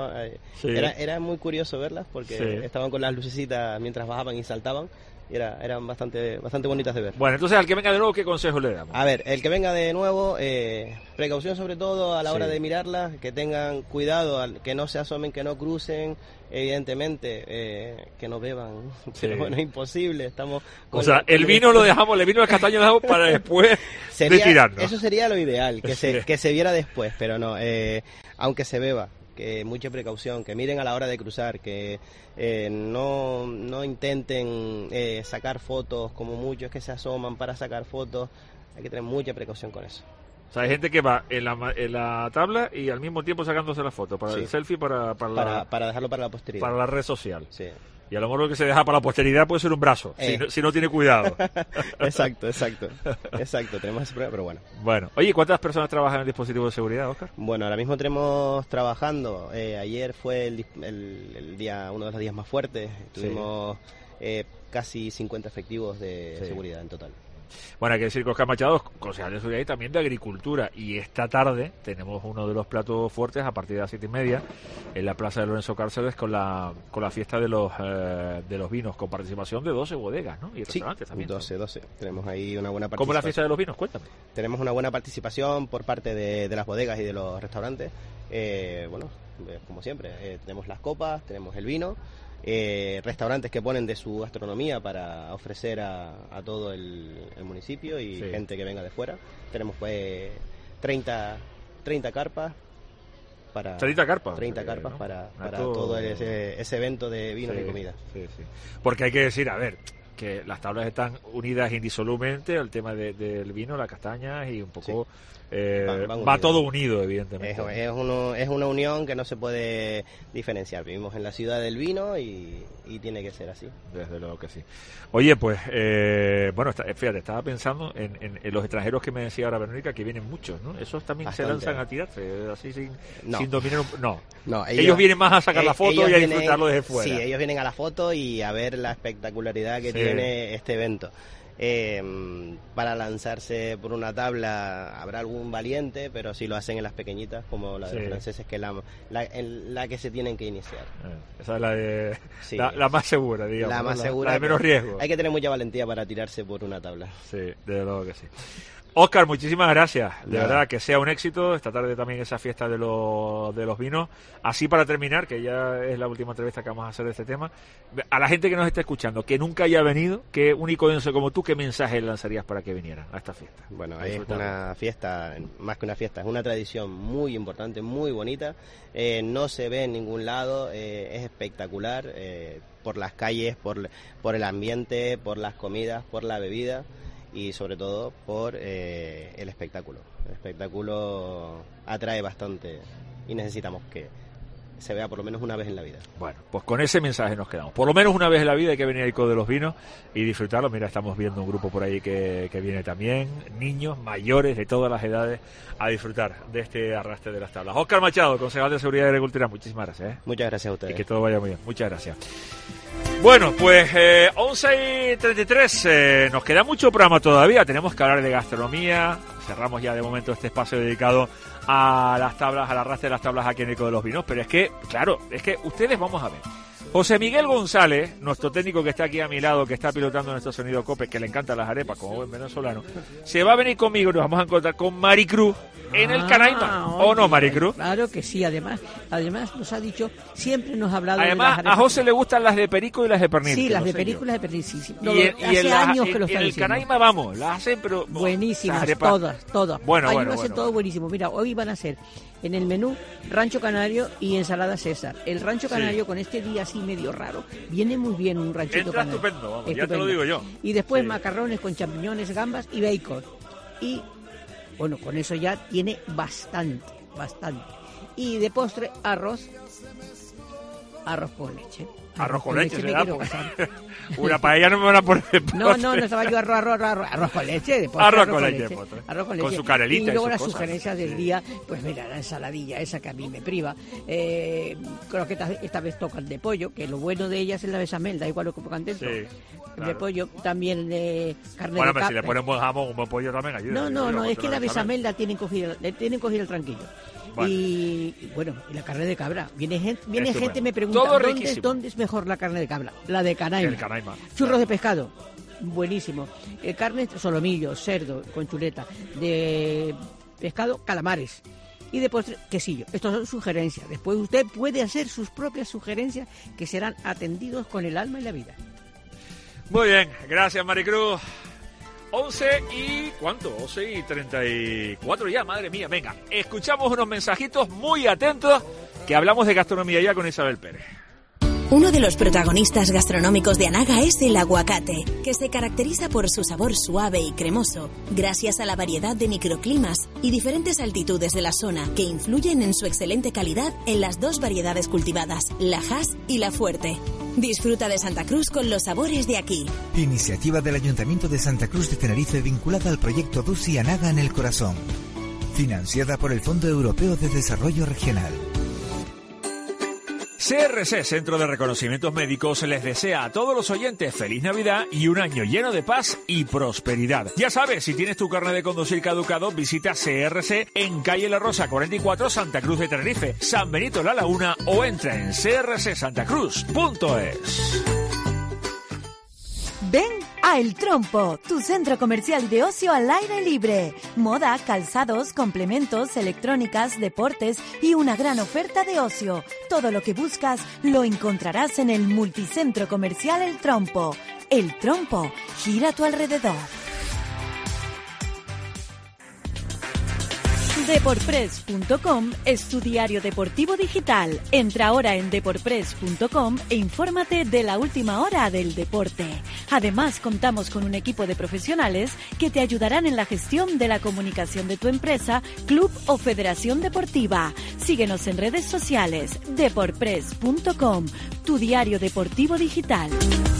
era muy curioso verlas porque estaban con las lucecitas mientras bajaban y saltaban. Y eran bastante bonitas de ver. Bueno, entonces al que venga de nuevo, ¿qué consejo le damos? A ver, el que venga de nuevo, precaución sobre todo a la hora de mirarlas, que tengan cuidado, que no se asomen, que no crucen, evidentemente, que no beban, pero bueno, es imposible, estamos... el vino lo dejamos, el vino del castaño lo dejamos para después retirarnos. Eso sería lo ideal, que se viera después, pero no, aunque se beba, que mucha precaución, que miren a la hora de cruzar, que no intenten sacar fotos como muchos que se asoman para sacar fotos. Hay que tener mucha precaución con eso. O sea, hay gente que va en la tabla y al mismo tiempo sacándose la foto para el selfie para dejarlo para la posteridad. Para la red social. Sí. Y a lo mejor lo que se deja para la posteridad puede ser un brazo, si no tiene cuidado. Exacto, tenemos ese problema, pero bueno. Bueno, oye, ¿cuántas personas trabajan en el dispositivo de seguridad, Óscar? Bueno, ahora mismo tenemos trabajando, ayer fue el día, uno de los días más fuertes, tuvimos casi 50 efectivos de seguridad en total. Bueno, hay que decir que Óscar Machado es concejal de seguridad y también de agricultura, y esta tarde tenemos uno de los platos fuertes a partir de las 7:30 en la plaza de Lorenzo Cárceles con la fiesta de los vinos, con participación de 12 bodegas, ¿no? Y restaurantes también. 12. Tenemos ahí una buena participación. ¿Cómo es la fiesta de los vinos? Cuéntame. Tenemos una buena participación por parte de las bodegas y de los restaurantes. Como siempre, tenemos las copas, tenemos el vino. Restaurantes que ponen de su gastronomía para ofrecer a todo el municipio y gente que venga de fuera. Tenemos 30 carpas para 30 carpas para todo ese evento de vino y comida. Sí. Porque hay que decir, a ver, que las tablas están unidas indisolublemente al tema del vino, las castañas y un poco va todo unido, evidentemente. Es una unión que no se puede diferenciar. Vivimos en la ciudad del vino y tiene que ser así. Desde luego que sí. Oye, pues, fíjate, estaba pensando en los extranjeros que me decía ahora Verónica, que vienen muchos, ¿no? Esos también se lanzan a tirarse, así sin dominar. No, ellos vienen más a sacar la foto y a disfrutarlo desde fuera. Sí, ellos vienen a la foto y a ver la espectacularidad que tiene este evento. Para lanzarse por una tabla habrá algún valiente, pero si lo hacen en las pequeñitas como la de los franceses, que es la que se tienen que iniciar. Esa es la más segura, digamos. La más segura, la de menos riesgo. Hay que tener mucha valentía para tirarse por una tabla. Sí, desde luego que sí. Óscar, muchísimas gracias. De verdad, que sea un éxito. Esta tarde también esa fiesta de los vinos. Así para terminar, que ya es la última entrevista que vamos a hacer de este tema, a la gente que nos está escuchando, que nunca haya venido, que un icodense como tú, ¿qué mensaje lanzarías para que vinieran a esta fiesta? Bueno, es una fiesta, más que una fiesta, es una tradición muy importante, muy bonita. No se ve en ningún lado, es espectacular, por las calles, por el ambiente, por las comidas, por la bebida. Y sobre todo por el espectáculo. El espectáculo atrae bastante y necesitamos que se vea por lo menos una vez en la vida. Bueno, pues con ese mensaje nos quedamos. Por lo menos una vez en la vida hay que venir al Ico de los Vinos y disfrutarlo. Mira, estamos viendo un grupo por ahí que viene también, niños, mayores, de todas las edades, a disfrutar de este arrastre de las tablas. Óscar Machado, concejal de Seguridad y Agricultura, muchísimas gracias. Muchas gracias a ustedes. Y que todo vaya muy bien. Muchas gracias. Bueno, pues 11:33, nos queda mucho programa todavía, tenemos que hablar de gastronomía, cerramos ya de momento este espacio dedicado a las tablas, al arrastre de las tablas aquí en el Ico de los Vinos, pero es que, claro, ustedes vamos a ver. José Miguel González, nuestro técnico que está aquí a mi lado, que está pilotando nuestro sonido COPE, que le encantan las arepas como buen venezolano, se va a venir conmigo y nos vamos a encontrar con Maricruz en el Canaima. ¿O no, Maricruz? Claro que sí, además nos ha dicho, siempre nos ha hablado además, de las arepas. A José le gustan las de perico y las de pernil. Sí, las de perico y las de pernil, sí. Hace años que lo está diciendo. En el Canaima vamos, las hacen, pero... Buenísimas, todas. Bueno, Ahí hacen todo buenísimo. Mira, hoy van a hacer en el menú rancho canario y ensalada César. El rancho canario con este día así medio raro, viene muy bien un ranchito canario. Estupendo, vamos, ya te lo digo yo. Y después macarrones con champiñones, gambas y bacon. Y bueno, con eso ya tiene bastante. Y de postre, arroz Arroz con leche. Arroz con leche, me quiero casar. Una paella no me van a poner de postre. No estaba yo arroz con leche. De postre, arroz con leche. Arroz con leche. Con su canelita y luego las cosas. sugerencias del día, pues mira, la ensaladilla esa que a mí me priva. Croquetas esta vez tocan de pollo, que lo bueno de ellas es la bechamel, da igual lo que pongan dentro. Sí, claro. De pollo, también de carne bueno, de pero cabra. si le ponen buen jamón, un buen pollo también ayuda. No, es que la bechamel la tienen cogida el tranquillo. Bueno. Y bueno, y la carne de cabra. Viene gente me pregunta, ¿dónde es mejor la carne de cabra? La de Canaima. Churros de pescado, buenísimo. Carne, solomillo, cerdo con chuleta. De pescado, calamares. Y de postre, quesillo. Estas son sugerencias. Después usted puede hacer sus propias sugerencias que serán atendidos con el alma y la vida. Muy bien, gracias Maricruz. 11 y... ¿cuánto? 11 y 34 ya, madre mía. Venga, escuchamos unos mensajitos muy atentos que hablamos de gastronomía ya con Isabel Pérez. Uno de los protagonistas gastronómicos de Anaga es el aguacate, que se caracteriza por su sabor suave y cremoso, gracias a la variedad de microclimas y diferentes altitudes de la zona, que influyen en su excelente calidad en las dos variedades cultivadas, la Hass y la Fuerte. Disfruta de Santa Cruz con los sabores de aquí. Iniciativa del Ayuntamiento de Santa Cruz de Tenerife vinculada al proyecto Dulce y Anaga en el Corazón. Financiada por el Fondo Europeo de Desarrollo Regional. CRC, Centro de Reconocimientos Médicos, les desea a todos los oyentes feliz Navidad y un año lleno de paz y prosperidad. Ya sabes, si tienes tu carnet de conducir caducado, visita CRC en calle La Rosa 44, Santa Cruz de Tenerife, San Benito La Laguna, o entra en crcsantacruz.es. Ven a El Trompo, tu centro comercial de ocio al aire libre. Moda, calzados, complementos, electrónicas, deportes y una gran oferta de ocio. Todo lo que buscas lo encontrarás en el multicentro comercial El Trompo. El Trompo, gira a tu alrededor. Deporpress.com es tu diario deportivo digital. Entra ahora en deporpress.com e infórmate de la última hora del deporte. Además, contamos con un equipo de profesionales que te ayudarán en la gestión de la comunicación de tu empresa, club o federación deportiva. Síguenos en redes sociales. Deporpress.com, tu diario deportivo digital.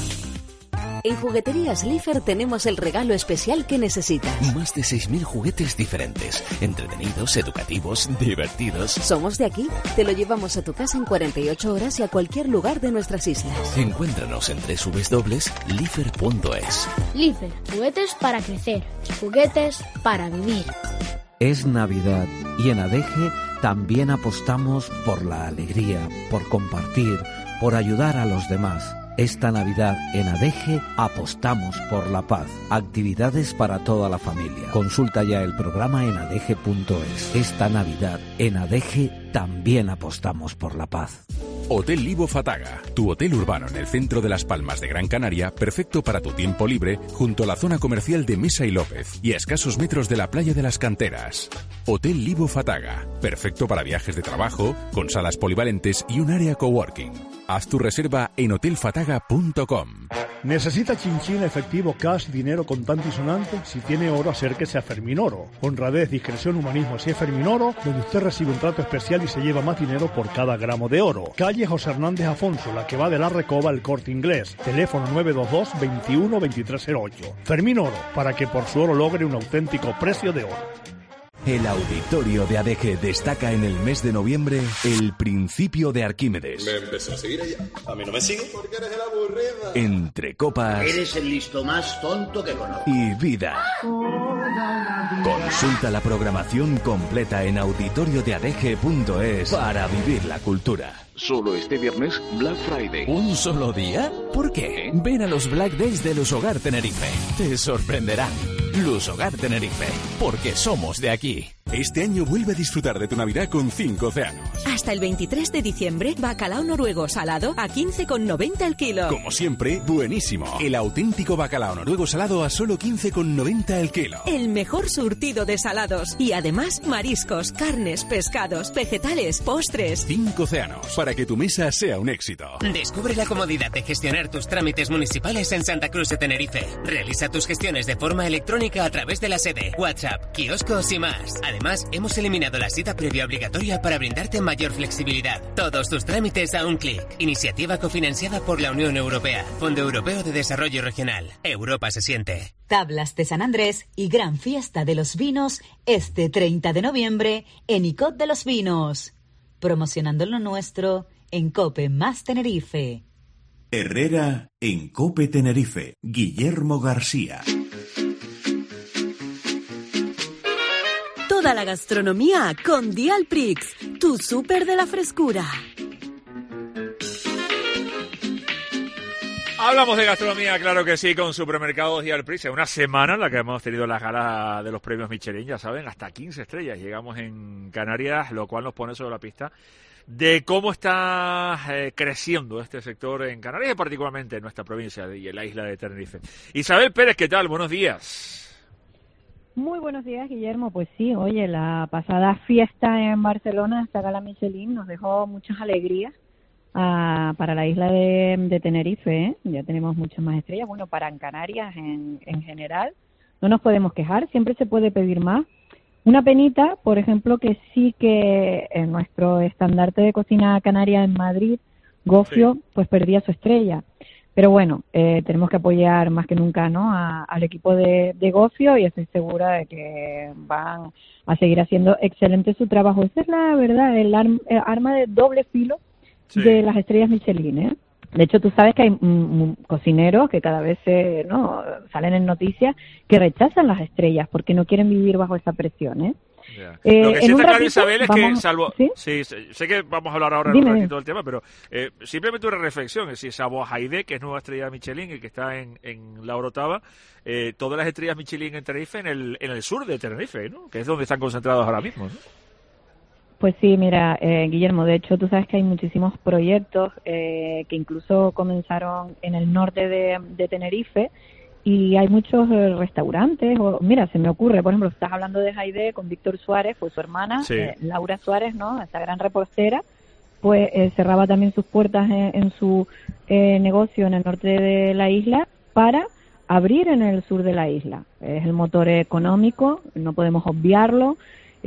En Jugueterías Lifer tenemos el regalo especial que necesitas. Más de 6.000 juguetes diferentes, entretenidos, educativos, divertidos. Somos de aquí, te lo llevamos a tu casa en 48 horas y a cualquier lugar de nuestras islas. Encuéntranos en www.lifer.es. Lifer, juguetes para crecer, juguetes para vivir. Es Navidad y en ADEGE también apostamos por la alegría, por compartir, por ayudar a los demás. Esta Navidad en ADEGE apostamos por la paz. Actividades para toda la familia. Consulta ya el programa en adege.es. Esta Navidad en ADEGE también apostamos por la paz. Hotel Livo Fataga, tu hotel urbano en el centro de Las Palmas de Gran Canaria, perfecto para tu tiempo libre, junto a la zona comercial de Mesa y López y a escasos metros de la playa de las Canteras. Hotel Livo Fataga, perfecto para viajes de trabajo, con salas polivalentes y un área coworking. Haz tu reserva en hotelfataga.com. ¿Necesita chinchín, efectivo, cash, dinero contante y sonante? Si tiene oro, acérquese a Ferminoro. Honradez, discreción, humanismo. Si es Ferminoro, donde usted recibe un trato especial y se lleva más dinero por cada gramo de oro. Calle José Hernández Afonso, la que va de la Recoba al Corte Inglés. Teléfono 922 21 2308. Ferminoro, para que por su oro logre un auténtico precio de oro. El auditorio de ADEGE destaca en el mes de noviembre el principio de Arquímedes. Me empezó a seguir ella. A mí no me sigue porque eres el aburrido. Entre copas. Eres el listo más tonto que conozco. Y vida. Consulta la programación completa en auditoriodeadege.es para vivir la cultura. Solo este viernes, Black Friday. ¿Un solo día? ¿Por qué? Ven a los Black Days de Lusogar Tenerife. Te sorprenderán. Lusogar Tenerife, porque somos de aquí. Este año vuelve a disfrutar de tu Navidad con 5 océanos. Hasta el 23 de diciembre, bacalao noruego salado a 15,90 el kilo. Como siempre, buenísimo. El auténtico bacalao noruego salado a solo 15,90 el kilo. El mejor surtido de salados. Y además, mariscos, carnes, pescados, vegetales, postres. 5 océanos, para que tu mesa sea un éxito. Descubre la comodidad de gestionar tus trámites municipales en Santa Cruz de Tenerife. Realiza tus gestiones de forma electrónica a través de la sede, WhatsApp, kioscos y más. Además, Además, hemos eliminado la cita previa obligatoria para brindarte mayor flexibilidad. Todos tus trámites a un clic. Iniciativa cofinanciada por la Unión Europea. Fondo Europeo de Desarrollo Regional. Europa se siente. Tablas de San Andrés y gran fiesta de los vinos este 30 de noviembre en Icod de los Vinos. Promocionando lo nuestro en COPE más Tenerife. Herrera en COPE Tenerife. Guillermo García. Toda la gastronomía con Dialprix, tu súper de la frescura. Hablamos de gastronomía, claro que sí, con Supermercados Dialprix. Es una semana en la que hemos tenido la gala de los premios Michelin, ya saben, hasta 15 estrellas. Llegamos en Canarias, lo cual nos pone sobre la pista de cómo está creciendo este sector en Canarias y particularmente en nuestra provincia y en la isla de Tenerife. Isabel Pérez, ¿qué tal? Buenos días. Muy buenos días, Guillermo. Pues sí, oye, la pasada fiesta en Barcelona, esta gala Michelin, nos dejó muchas alegrías para la isla de Tenerife, ¿eh? Ya tenemos muchas más estrellas. Bueno, para en Canarias en general no nos podemos quejar, siempre se puede pedir más. Una penita, por ejemplo, que sí que en nuestro estandarte de cocina canaria en Madrid, Gofio, sí, pues perdía su estrella. Pero bueno, tenemos que apoyar más que nunca, ¿no?, al equipo de Gofio, y estoy segura de que van a seguir haciendo excelente su trabajo. Esa es la verdad, el arma de doble filo, sí, de las estrellas Michelin, ¿eh? De hecho, tú sabes que hay cocineros que cada vez salen en noticias que rechazan las estrellas porque no quieren vivir bajo esa presión, ¿eh? Yeah. Lo que sí está claro, Isabel, es que salvo... ¿Sí? Sé que vamos a hablar ahora en un ratito del tema, pero simplemente una reflexión. Es decir, salvo Haidé, que es nueva estrella Michelin y que está en la Orotava, todas las estrellas Michelin en Tenerife, en el sur de Tenerife, ¿no?, que es donde están concentrados ahora mismo, ¿no? Pues sí, mira, Guillermo, de hecho tú sabes que hay muchísimos proyectos que incluso comenzaron en el norte de Tenerife, y hay muchos restaurantes. Mira, se me ocurre, por ejemplo, estás hablando de Haidé con Víctor Suárez, pues su hermana, sí, Laura Suárez, ¿no?, esta gran reportera, pues cerraba también sus puertas en su negocio en el norte de la isla para abrir en el sur de la isla. Es el motor económico, no podemos obviarlo.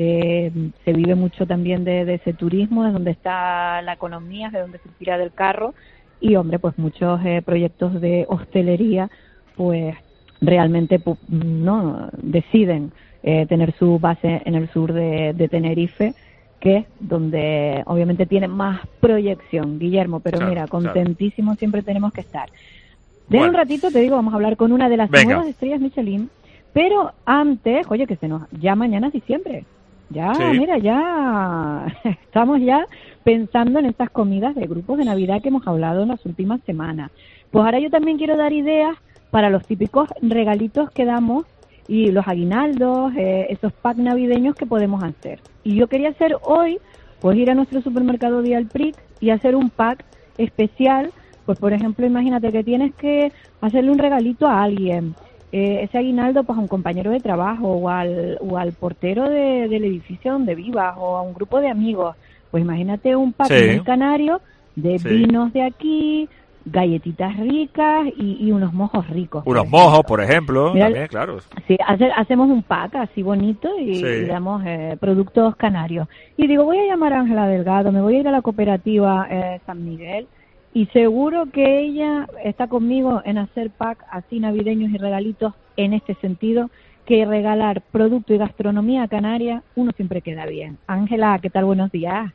Se vive mucho también de ese turismo, de donde está la economía, de donde se tira del carro, y hombre, pues muchos proyectos de hostelería pues realmente no deciden tener su base en el sur de Tenerife, que es donde obviamente tiene más proyección, Guillermo, pero claro, mira, contentísimo, claro, siempre tenemos que estar. De un ratito, te digo, vamos a hablar con una de las nuevas estrellas Michelin, pero antes, oye, que ya mañana es diciembre. Ya, sí, mira, ya estamos ya pensando en estas comidas de grupos de Navidad que hemos hablado en las últimas semanas. Pues ahora yo también quiero dar ideas para los típicos regalitos que damos y los aguinaldos, esos packs navideños que podemos hacer. Y yo quería hacer hoy, pues ir a nuestro supermercado Dialprix y hacer un pack especial. Pues por ejemplo, imagínate que tienes que hacerle un regalito a alguien. Ese aguinaldo, pues a un compañero de trabajo o al portero del edificio donde vivas, o a un grupo de amigos. Pues imagínate un pack muy canario de vinos de aquí, galletitas ricas y unos mojos ricos. Unos mojos, por ejemplo. Mira, también, claro. Sí, hacemos un pack así bonito y damos productos canarios. Y digo, voy a llamar a Ángela Delgado, me voy a ir a la cooperativa San Miguel, y seguro que ella está conmigo en hacer pack así navideños y regalitos en este sentido, que regalar producto y gastronomía canaria, uno siempre queda bien. Ángela, ¿qué tal? Buenos días.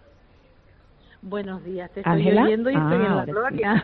Buenos días, te estoy oyendo y estoy en la gloria.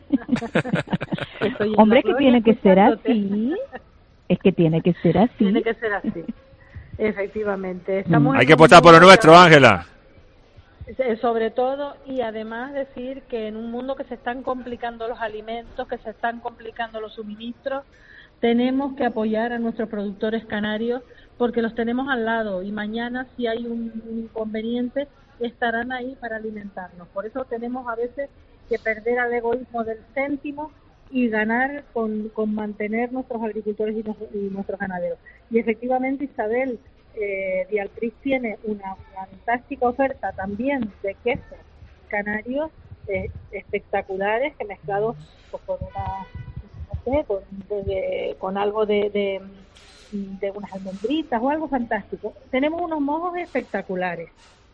Hombre, que tiene que ser así. Es que tiene que ser así. Tiene que ser así. Efectivamente. Hay que apostar por lo nuestro, Ángela. Sobre todo, y además decir que en un mundo que se están complicando los alimentos, que se están complicando los suministros, tenemos que apoyar a nuestros productores canarios porque los tenemos al lado, y mañana si hay un inconveniente estarán ahí para alimentarnos. Por eso tenemos a veces que perder al egoísmo del céntimo y ganar con mantener nuestros agricultores y nuestros ganaderos. Y efectivamente, Isabel, Dialprix tiene una fantástica oferta también de quesos canarios espectaculares, que mezclados pues, con algo de de unas almendritas o algo fantástico. Tenemos unos mojos espectaculares,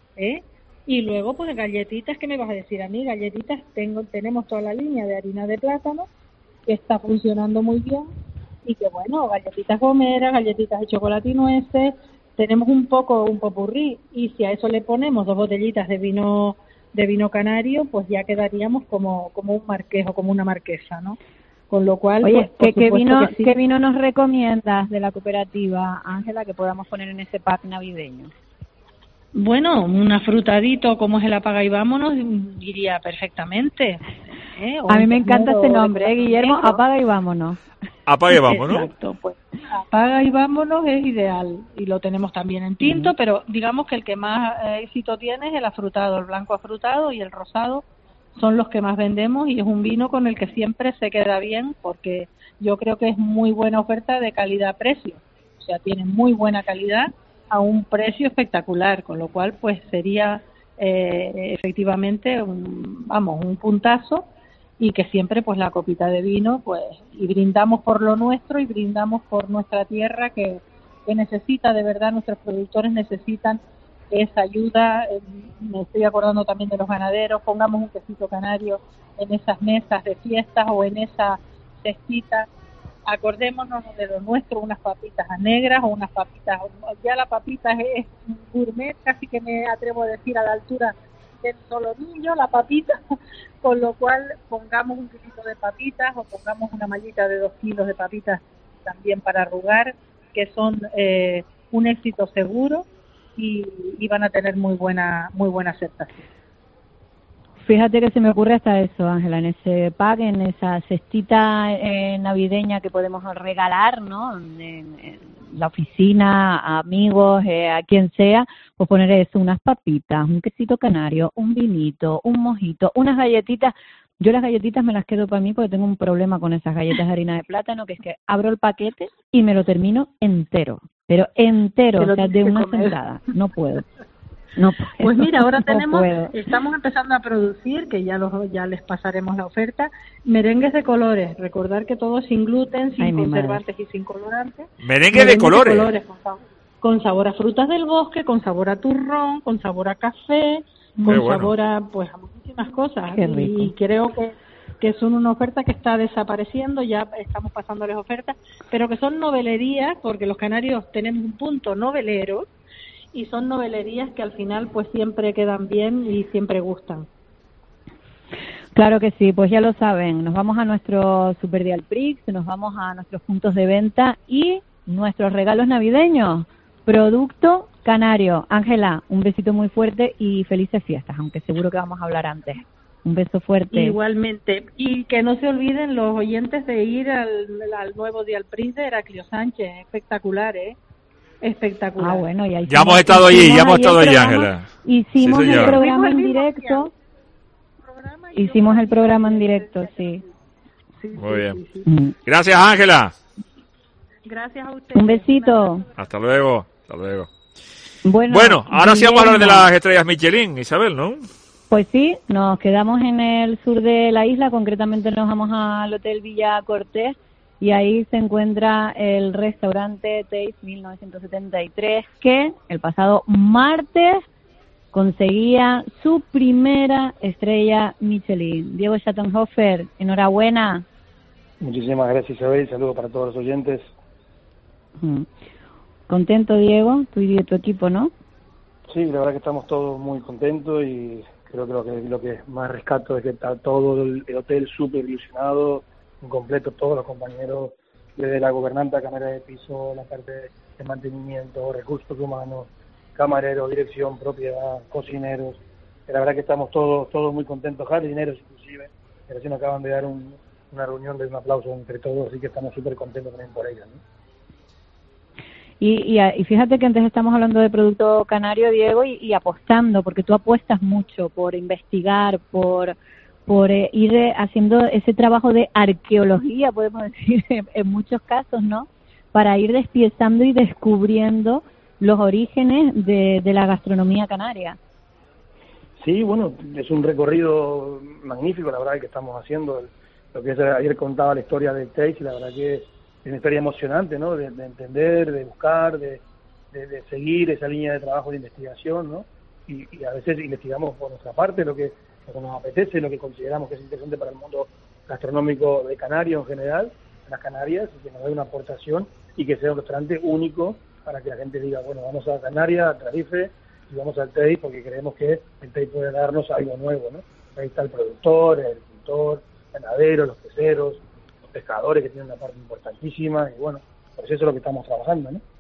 y luego pues galletitas. ¿Qué me vas a decir a mí? Galletitas, tenemos toda la línea de harina de plátano que está funcionando muy bien, y que bueno, galletitas gomeras, galletitas de chocolate y nueces. Tenemos un popurrí, y si a eso le ponemos 2 botellitas de vino canario, pues ya quedaríamos como un marqués o como una marquesa, ¿no? Con lo cual, oye, pues, ¿qué sí. vino nos recomiendas de la cooperativa, Ángela, que podamos poner en ese pack navideño? Bueno, un afrutadito como es el Apaga y Vámonos iría perfectamente. A mí me encanta ese nombre, Guillermo, Apaga y Vámonos. Apaga y Vámonos. Exacto, pues Apaga y Vámonos es ideal, y lo tenemos también en tinto, pero digamos que el que más éxito tiene es el afrutado, el blanco afrutado, y el rosado son los que más vendemos, y es un vino con el que siempre se queda bien, porque yo creo que es muy buena oferta de calidad-precio, o sea, tiene muy buena calidad a un precio espectacular, con lo cual pues sería efectivamente un puntazo, y que siempre pues la copita de vino, pues, y brindamos por lo nuestro y brindamos por nuestra tierra que necesita, de verdad, nuestros productores necesitan esa ayuda. Me estoy acordando también de los ganaderos. Pongamos un quesito canario en esas mesas de fiestas o en esa cestita. Acordémonos de lo nuestro, unas papitas negras o unas papitas, ya la papita es gourmet, casi que me atrevo a decir a la altura del solomillo, la papita, con lo cual pongamos un kilito de papitas o pongamos una mallita de 2 kilos de papitas también para arrugar, que son un éxito seguro y van a tener muy buena aceptación. Fíjate que se me ocurre hasta eso, Ángela, en ese pack, en esa cestita navideña que podemos regalar, ¿no? En la oficina, a amigos, a quien sea, pues poner eso, unas papitas, un quesito canario, un vinito, un mojito, unas galletitas. Yo las galletitas me las quedo para mí porque tengo un problema con esas galletas de harina de plátano, que es que abro el paquete y me lo termino entero, pero entero, o sea, de una sentada. No puedo. No puedo. Pues mira, ahora no estamos empezando a producir, que ya les pasaremos la oferta, merengues de colores. Recordar que todo es sin gluten, sin conservantes y sin colorantes. Merengue de colores con sabor a frutas del bosque, con sabor a turrón, con sabor a café, con sabor a muchísimas cosas. Y creo que son una oferta que está desapareciendo, ya estamos pasándoles ofertas, pero que son novelerías, porque los canarios tenemos un punto novelero, y son novelerías que al final pues siempre quedan bien y siempre gustan. Claro que sí, pues ya lo saben, nos vamos a nuestro Super Dial Prix, nos vamos a nuestros puntos de venta y nuestros regalos navideños, producto canario. Ángela, un besito muy fuerte y felices fiestas, aunque seguro que vamos a hablar antes. Un beso fuerte. Igualmente, y que no se olviden los oyentes de ir al nuevo Dial Prix de Heraclio Sánchez, espectacular, espectacular. Bueno, y ya hemos estado allí, Ángela. Hicimos el programa en directo. Hicimos el programa en directo, sí. Muy bien. Gracias, Ángela. Gracias a usted. Un besito. Hasta luego. Bueno, ahora sí vamos a hablar de las estrellas Michelin, Isabel, ¿no? Pues sí, nos quedamos en el sur de la isla, concretamente nos vamos al Hotel Villa Cortés, y ahí se encuentra el restaurante Taste 1973, que el pasado martes conseguía su primera estrella Michelin. Diego Schattenhofer, enhorabuena. Muchísimas gracias, Isabel, y saludos para todos los oyentes. ¿Contento, Diego? Tú y tu equipo, ¿no? Sí, la verdad que estamos todos muy contentos, y creo que lo que más rescato es que está todo el hotel súper ilusionado, completo, todos los compañeros, desde la gobernanta, cámara de piso, la parte de mantenimiento, recursos humanos, camareros, dirección, propiedad, cocineros. La verdad que estamos todos muy contentos, jardineros inclusive, que recién acaban de dar una reunión de un aplauso entre todos, así que estamos súper contentos también por ellos, ¿no? Y fíjate que antes estamos hablando de producto canario, Diego, y apostando, porque tú apuestas mucho por investigar, por ir haciendo ese trabajo de arqueología, podemos decir, en muchos casos, ¿no? Para ir despiezando y descubriendo los orígenes de la gastronomía canaria. Sí, bueno, es un recorrido magnífico, la verdad, que estamos haciendo. Lo que ayer contaba la historia del Taste, y la verdad que una historia emocionante, ¿no? De entender, de buscar, de seguir esa línea de trabajo de investigación, ¿no? Y a veces investigamos por nuestra parte lo que nos apetece, lo que consideramos que es interesante para el mundo gastronómico de Canarias en general, en las Canarias, y que nos dé una aportación y que sea un restaurante único para que la gente diga, bueno, vamos a Canarias, a Tenerife, y vamos al TEI porque creemos que el TEI puede darnos algo nuevo, ¿no? Ahí está el productor, el agricultor, el ganadero, los peceros, los pescadores que tienen una parte importantísima, y bueno, por eso es lo que estamos trabajando, ¿no?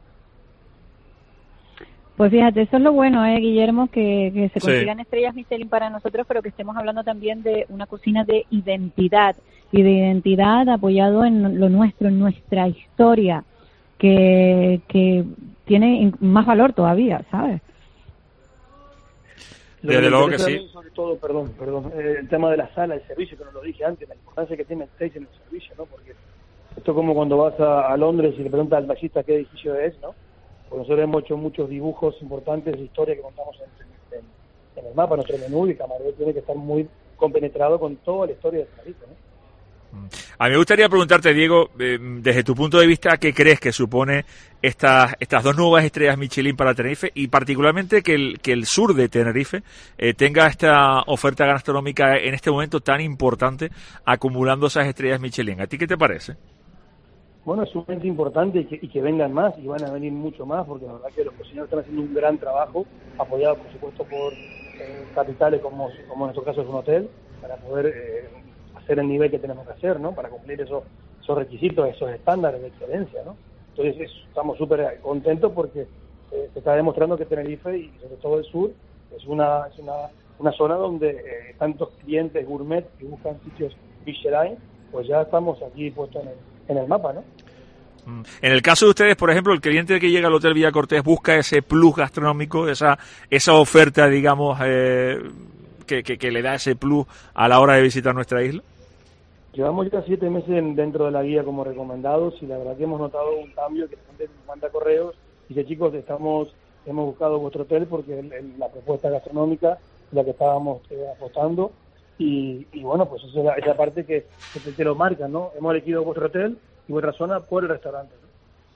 Pues fíjate, eso es lo bueno, Guillermo, que se consigan estrellas Michelin para nosotros, pero que estemos hablando también de una cocina de identidad, y de identidad apoyado en lo nuestro, en nuestra historia, que tiene más valor todavía, ¿sabes? Desde luego que sí. Sobre todo, perdón, el tema de la sala, el servicio, que no lo dije antes, la importancia que tiene el TEI en el servicio, ¿no? Porque esto es como cuando vas a Londres y le preguntas al taxista qué edificio es, ¿no? Porque nosotros hemos hecho muchos dibujos importantes de historia que contamos en el mapa, nuestro menú, y Camarero tiene que estar muy compenetrado con toda la historia de Tenerife, ¿no? A mí me gustaría preguntarte, Diego, desde tu punto de vista, ¿qué crees que supone estas dos nuevas estrellas Michelin para Tenerife, y particularmente que el sur de Tenerife tenga esta oferta gastronómica en este momento tan importante, acumulando esas estrellas Michelin? ¿A ti qué te parece? Bueno, es sumamente importante y que vengan más, y van a venir mucho más, porque la verdad que los cocineros están haciendo un gran trabajo, apoyados por supuesto por capitales como en nuestro caso es un hotel, para poder hacer el nivel que tenemos que hacer, ¿no? Para cumplir esos requisitos, esos estándares de excelencia, ¿no? Entonces estamos súper contentos porque se está demostrando que Tenerife, y sobre todo el sur, es una zona donde tantos clientes gourmet que buscan sitios Michelin, pues ya estamos aquí puestos en el mapa, ¿no? En el caso de ustedes, por ejemplo, el cliente que llega al Hotel Villa Cortés busca ese plus gastronómico, esa oferta, digamos, que le da ese plus a la hora de visitar nuestra isla. Llevamos ya 7 meses dentro de la guía como recomendados, y la verdad que hemos notado un cambio, que la gente nos manda correos y dice, chicos, hemos buscado vuestro hotel porque la propuesta gastronómica es la que estábamos apostando, y bueno, pues esa es la parte que te lo marcan, ¿no? Hemos elegido vuestro hotel y vuestra zona por el restaurante, ¿no?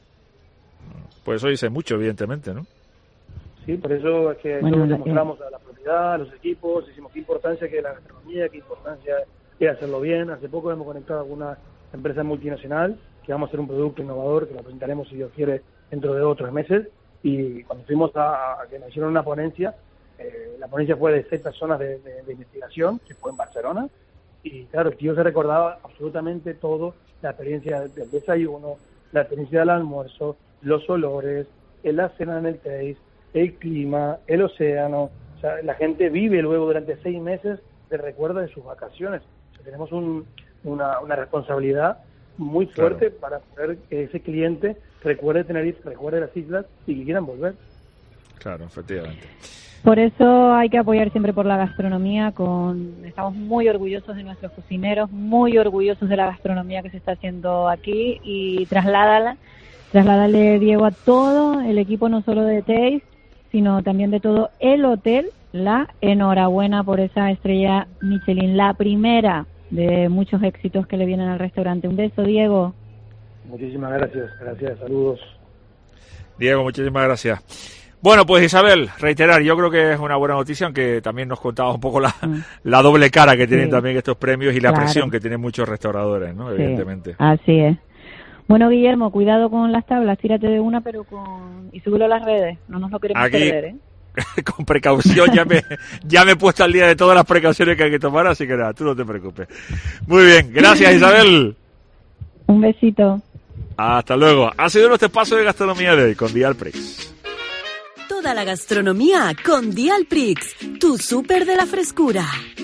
Pues eso dice mucho, evidentemente, ¿no? Sí, por eso es que nosotros demostramos a la propiedad, a los equipos, decimos qué importancia que la gastronomía, qué importancia es hacerlo bien. Hace poco hemos conectado a alguna empresa multinacional que vamos a hacer un producto innovador que lo presentaremos, si Dios quiere, dentro de otros meses. Y cuando fuimos a que nos hicieron una ponencia, la ponencia fue de 6 personas de investigación, que fue en Barcelona, y claro, el tío se recordaba absolutamente todo, la experiencia del desayuno, la experiencia del almuerzo, los olores, la cena en el TEI, el clima, el océano. O sea, la gente vive luego durante 6 meses de recuerdo de sus vacaciones. O sea, tenemos una responsabilidad muy fuerte, claro, para poder que ese cliente recuerde Tenerife, recuerde las islas y que quieran volver. Claro, efectivamente. Por eso hay que apoyar siempre por la gastronomía. Estamos muy orgullosos de nuestros cocineros, muy orgullosos de la gastronomía que se está haciendo aquí, y trasládale, Diego, a todo el equipo, no solo de TEI, sino también de todo el hotel, la enhorabuena por esa estrella Michelin, la primera de muchos éxitos que le vienen al restaurante. Un beso, Diego. Muchísimas gracias, saludos. Diego, muchísimas gracias. Bueno, pues Isabel, reiterar, yo creo que es una buena noticia, aunque también nos contaba un poco la doble cara que tienen también estos premios y la presión que tienen muchos restauradores, ¿no? Evidentemente. Así es. Bueno, Guillermo, cuidado con las tablas, tírate de una, pero y súbelo a las redes, no nos lo queremos perder, ¿eh? Con precaución, ya me he puesto al día de todas las precauciones que hay que tomar, así que nada, tú no te preocupes. Muy bien, gracias Isabel. Un besito. Hasta luego. Ha sido nuestro espacio de gastronomía de hoy con Dialprix. Toda la gastronomía con Dialprix, tu súper de la frescura.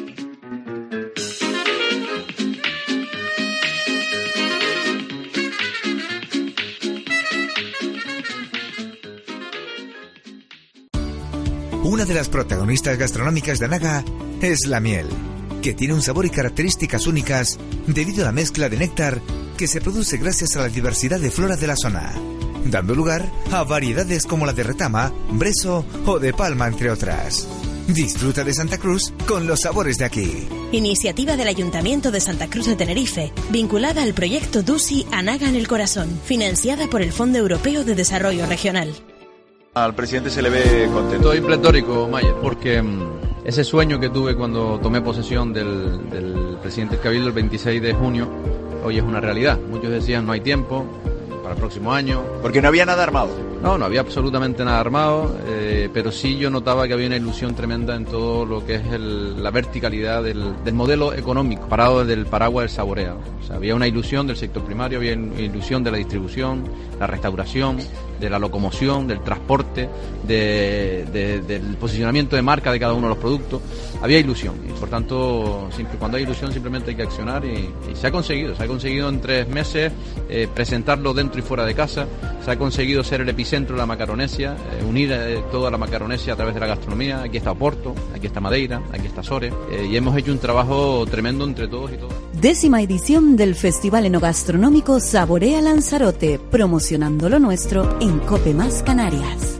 Una de las protagonistas gastronómicas de Anaga es la miel, que tiene un sabor y características únicas debido a la mezcla de néctar que se produce gracias a la diversidad de flora de la zona, dando lugar a variedades como la de retama, brezo o de palma, entre otras. Disfruta de Santa Cruz con los sabores de aquí. Iniciativa del Ayuntamiento de Santa Cruz de Tenerife, vinculada al proyecto DUSI Anaga en el Corazón, financiada por el Fondo Europeo de Desarrollo Regional. Al presidente se le ve contento. Estoy pletórico, Mayer, porque ese sueño que tuve cuando tomé posesión del presidente del Cabildo el 26 de junio, hoy es una realidad. Muchos decían no hay tiempo, para el próximo año. Porque no había nada armado. No había absolutamente nada armado, pero sí yo notaba que había una ilusión tremenda en todo lo que es la verticalidad del modelo económico, parado desde el paraguas del saborea. O sea, había una ilusión del sector primario, había una ilusión de la distribución, la restauración, de la locomoción, del transporte, del posicionamiento de marca de cada uno de los productos. Había ilusión y por tanto cuando hay ilusión simplemente hay que accionar y se ha conseguido en 3 meses presentarlo dentro y fuera de casa, se ha conseguido ser el epicentro de la Macaronesia, unir toda la Macaronesia a través de la gastronomía. Aquí está Oporto, aquí está Madeira, aquí está Sores, y hemos hecho un trabajo tremendo entre todos y todas. 10ª edición del Festival Enogastronómico Saborea Lanzarote, promocionando lo nuestro en COPE Más Canarias.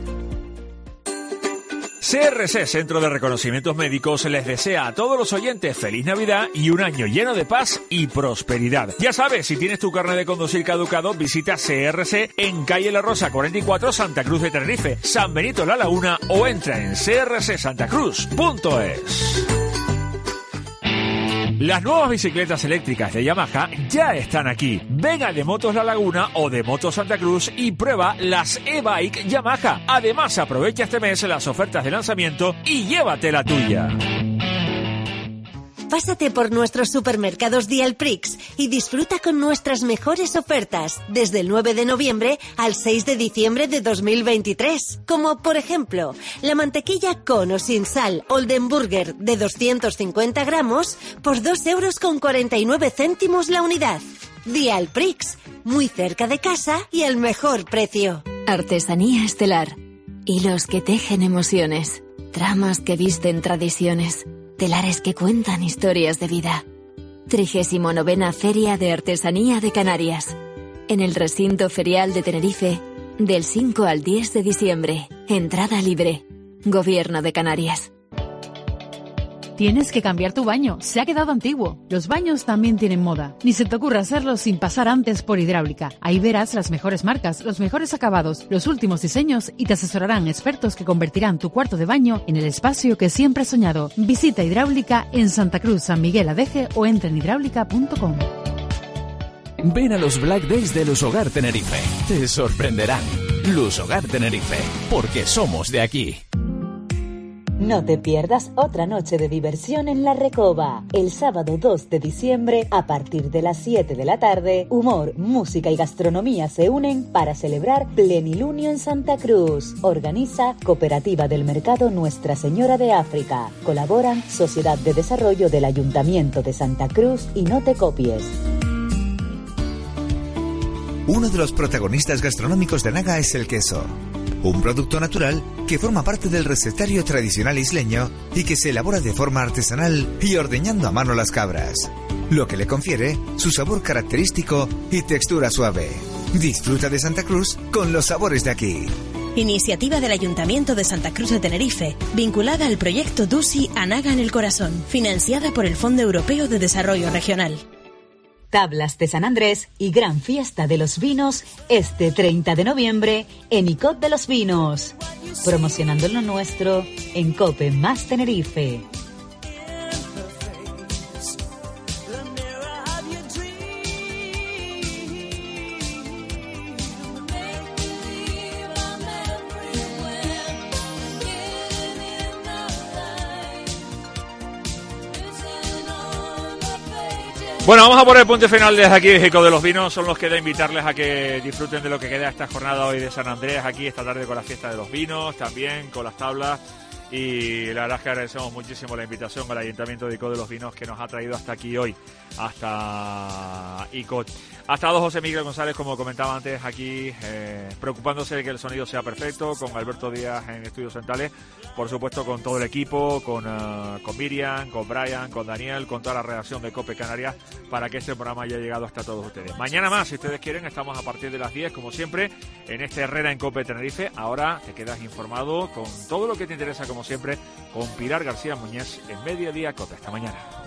CRC, Centro de Reconocimientos Médicos, les desea a todos los oyentes feliz Navidad y un año lleno de paz y prosperidad. Ya sabes, si tienes tu carnet de conducir caducado, visita CRC en calle La Rosa 44, Santa Cruz de Tenerife, San Benito La Laguna, o entra en crcsantacruz.es. Las nuevas bicicletas eléctricas de Yamaha ya están aquí. Ven a De Motos La Laguna o De Motos Santa Cruz y prueba las e-bike Yamaha. Además, aprovecha este mes las ofertas de lanzamiento y llévate la tuya. Pásate por nuestros supermercados Dialprix y disfruta con nuestras mejores ofertas desde el 9 de noviembre al 6 de diciembre de 2023. Como, por ejemplo, la mantequilla con o sin sal Oldenburger de 250 gramos por 2,49 € la unidad. Dialprix, muy cerca de casa y al mejor precio. Artesanía estelar. Hilos que tejen emociones. Tramas que visten tradiciones. Telares que cuentan historias de vida. 39ª Feria de Artesanía de Canarias. En el recinto ferial de Tenerife, del 5 al 10 de diciembre. Entrada libre. Gobierno de Canarias. Tienes que cambiar tu baño, se ha quedado antiguo. Los baños también tienen moda. Ni se te ocurra hacerlo sin pasar antes por Hidráulica. Ahí verás las mejores marcas, los mejores acabados, los últimos diseños y te asesorarán expertos que convertirán tu cuarto de baño en el espacio que siempre has soñado. Visita Hidráulica en Santa Cruz, San Miguel Adeje o entra en hidráulica.com. Ven a los Black Days de Luz Hogar Tenerife. Te sorprenderán. Luz Hogar Tenerife, porque somos de aquí. No te pierdas otra noche de diversión en La Recoba. El sábado 2 de diciembre, a partir de las 7 de la tarde, humor, música y gastronomía se unen para celebrar Plenilunio en Santa Cruz. Organiza Cooperativa del Mercado Nuestra Señora de África. Colaboran Sociedad de Desarrollo del Ayuntamiento de Santa Cruz y No Te Copies. Uno de los protagonistas gastronómicos de Anaga es el queso. Un producto natural que forma parte del recetario tradicional isleño y que se elabora de forma artesanal y ordeñando a mano las cabras, lo que le confiere su sabor característico y textura suave. Disfruta de Santa Cruz con los sabores de aquí. Iniciativa del Ayuntamiento de Santa Cruz de Tenerife, vinculada al proyecto DUSI Anaga en el Corazón, financiada por el Fondo Europeo de Desarrollo Regional. Tablas de San Andrés y gran fiesta de los vinos este 30 de noviembre en Icod de los Vinos. Promocionando lo nuestro en COPE Más Tenerife. Bueno, vamos a poner punto final desde aquí, desde Icod de los Vinos. Son los que da invitarles a que disfruten de lo que queda esta jornada hoy de San Andrés, aquí esta tarde con la fiesta de los vinos, también con las tablas. Y la verdad es que agradecemos muchísimo la invitación al Ayuntamiento de Icod de los Vinos que nos ha traído hasta aquí hoy, hasta Icod. Ha estado José Miguel González, como comentaba antes, aquí preocupándose de que el sonido sea perfecto, con Alberto Díaz en Estudios Centrales, por supuesto con todo el equipo, con Miriam, con Brian, con Daniel, con toda la redacción de COPE Canarias, para que este programa haya llegado hasta todos ustedes. Mañana más, si ustedes quieren, estamos a partir de las 10, como siempre, en este Herrera en COPE Tenerife. Ahora te quedas informado con todo lo que te interesa, como como siempre, con Pilar García Muñez en Mediodía Cope. Hasta mañana.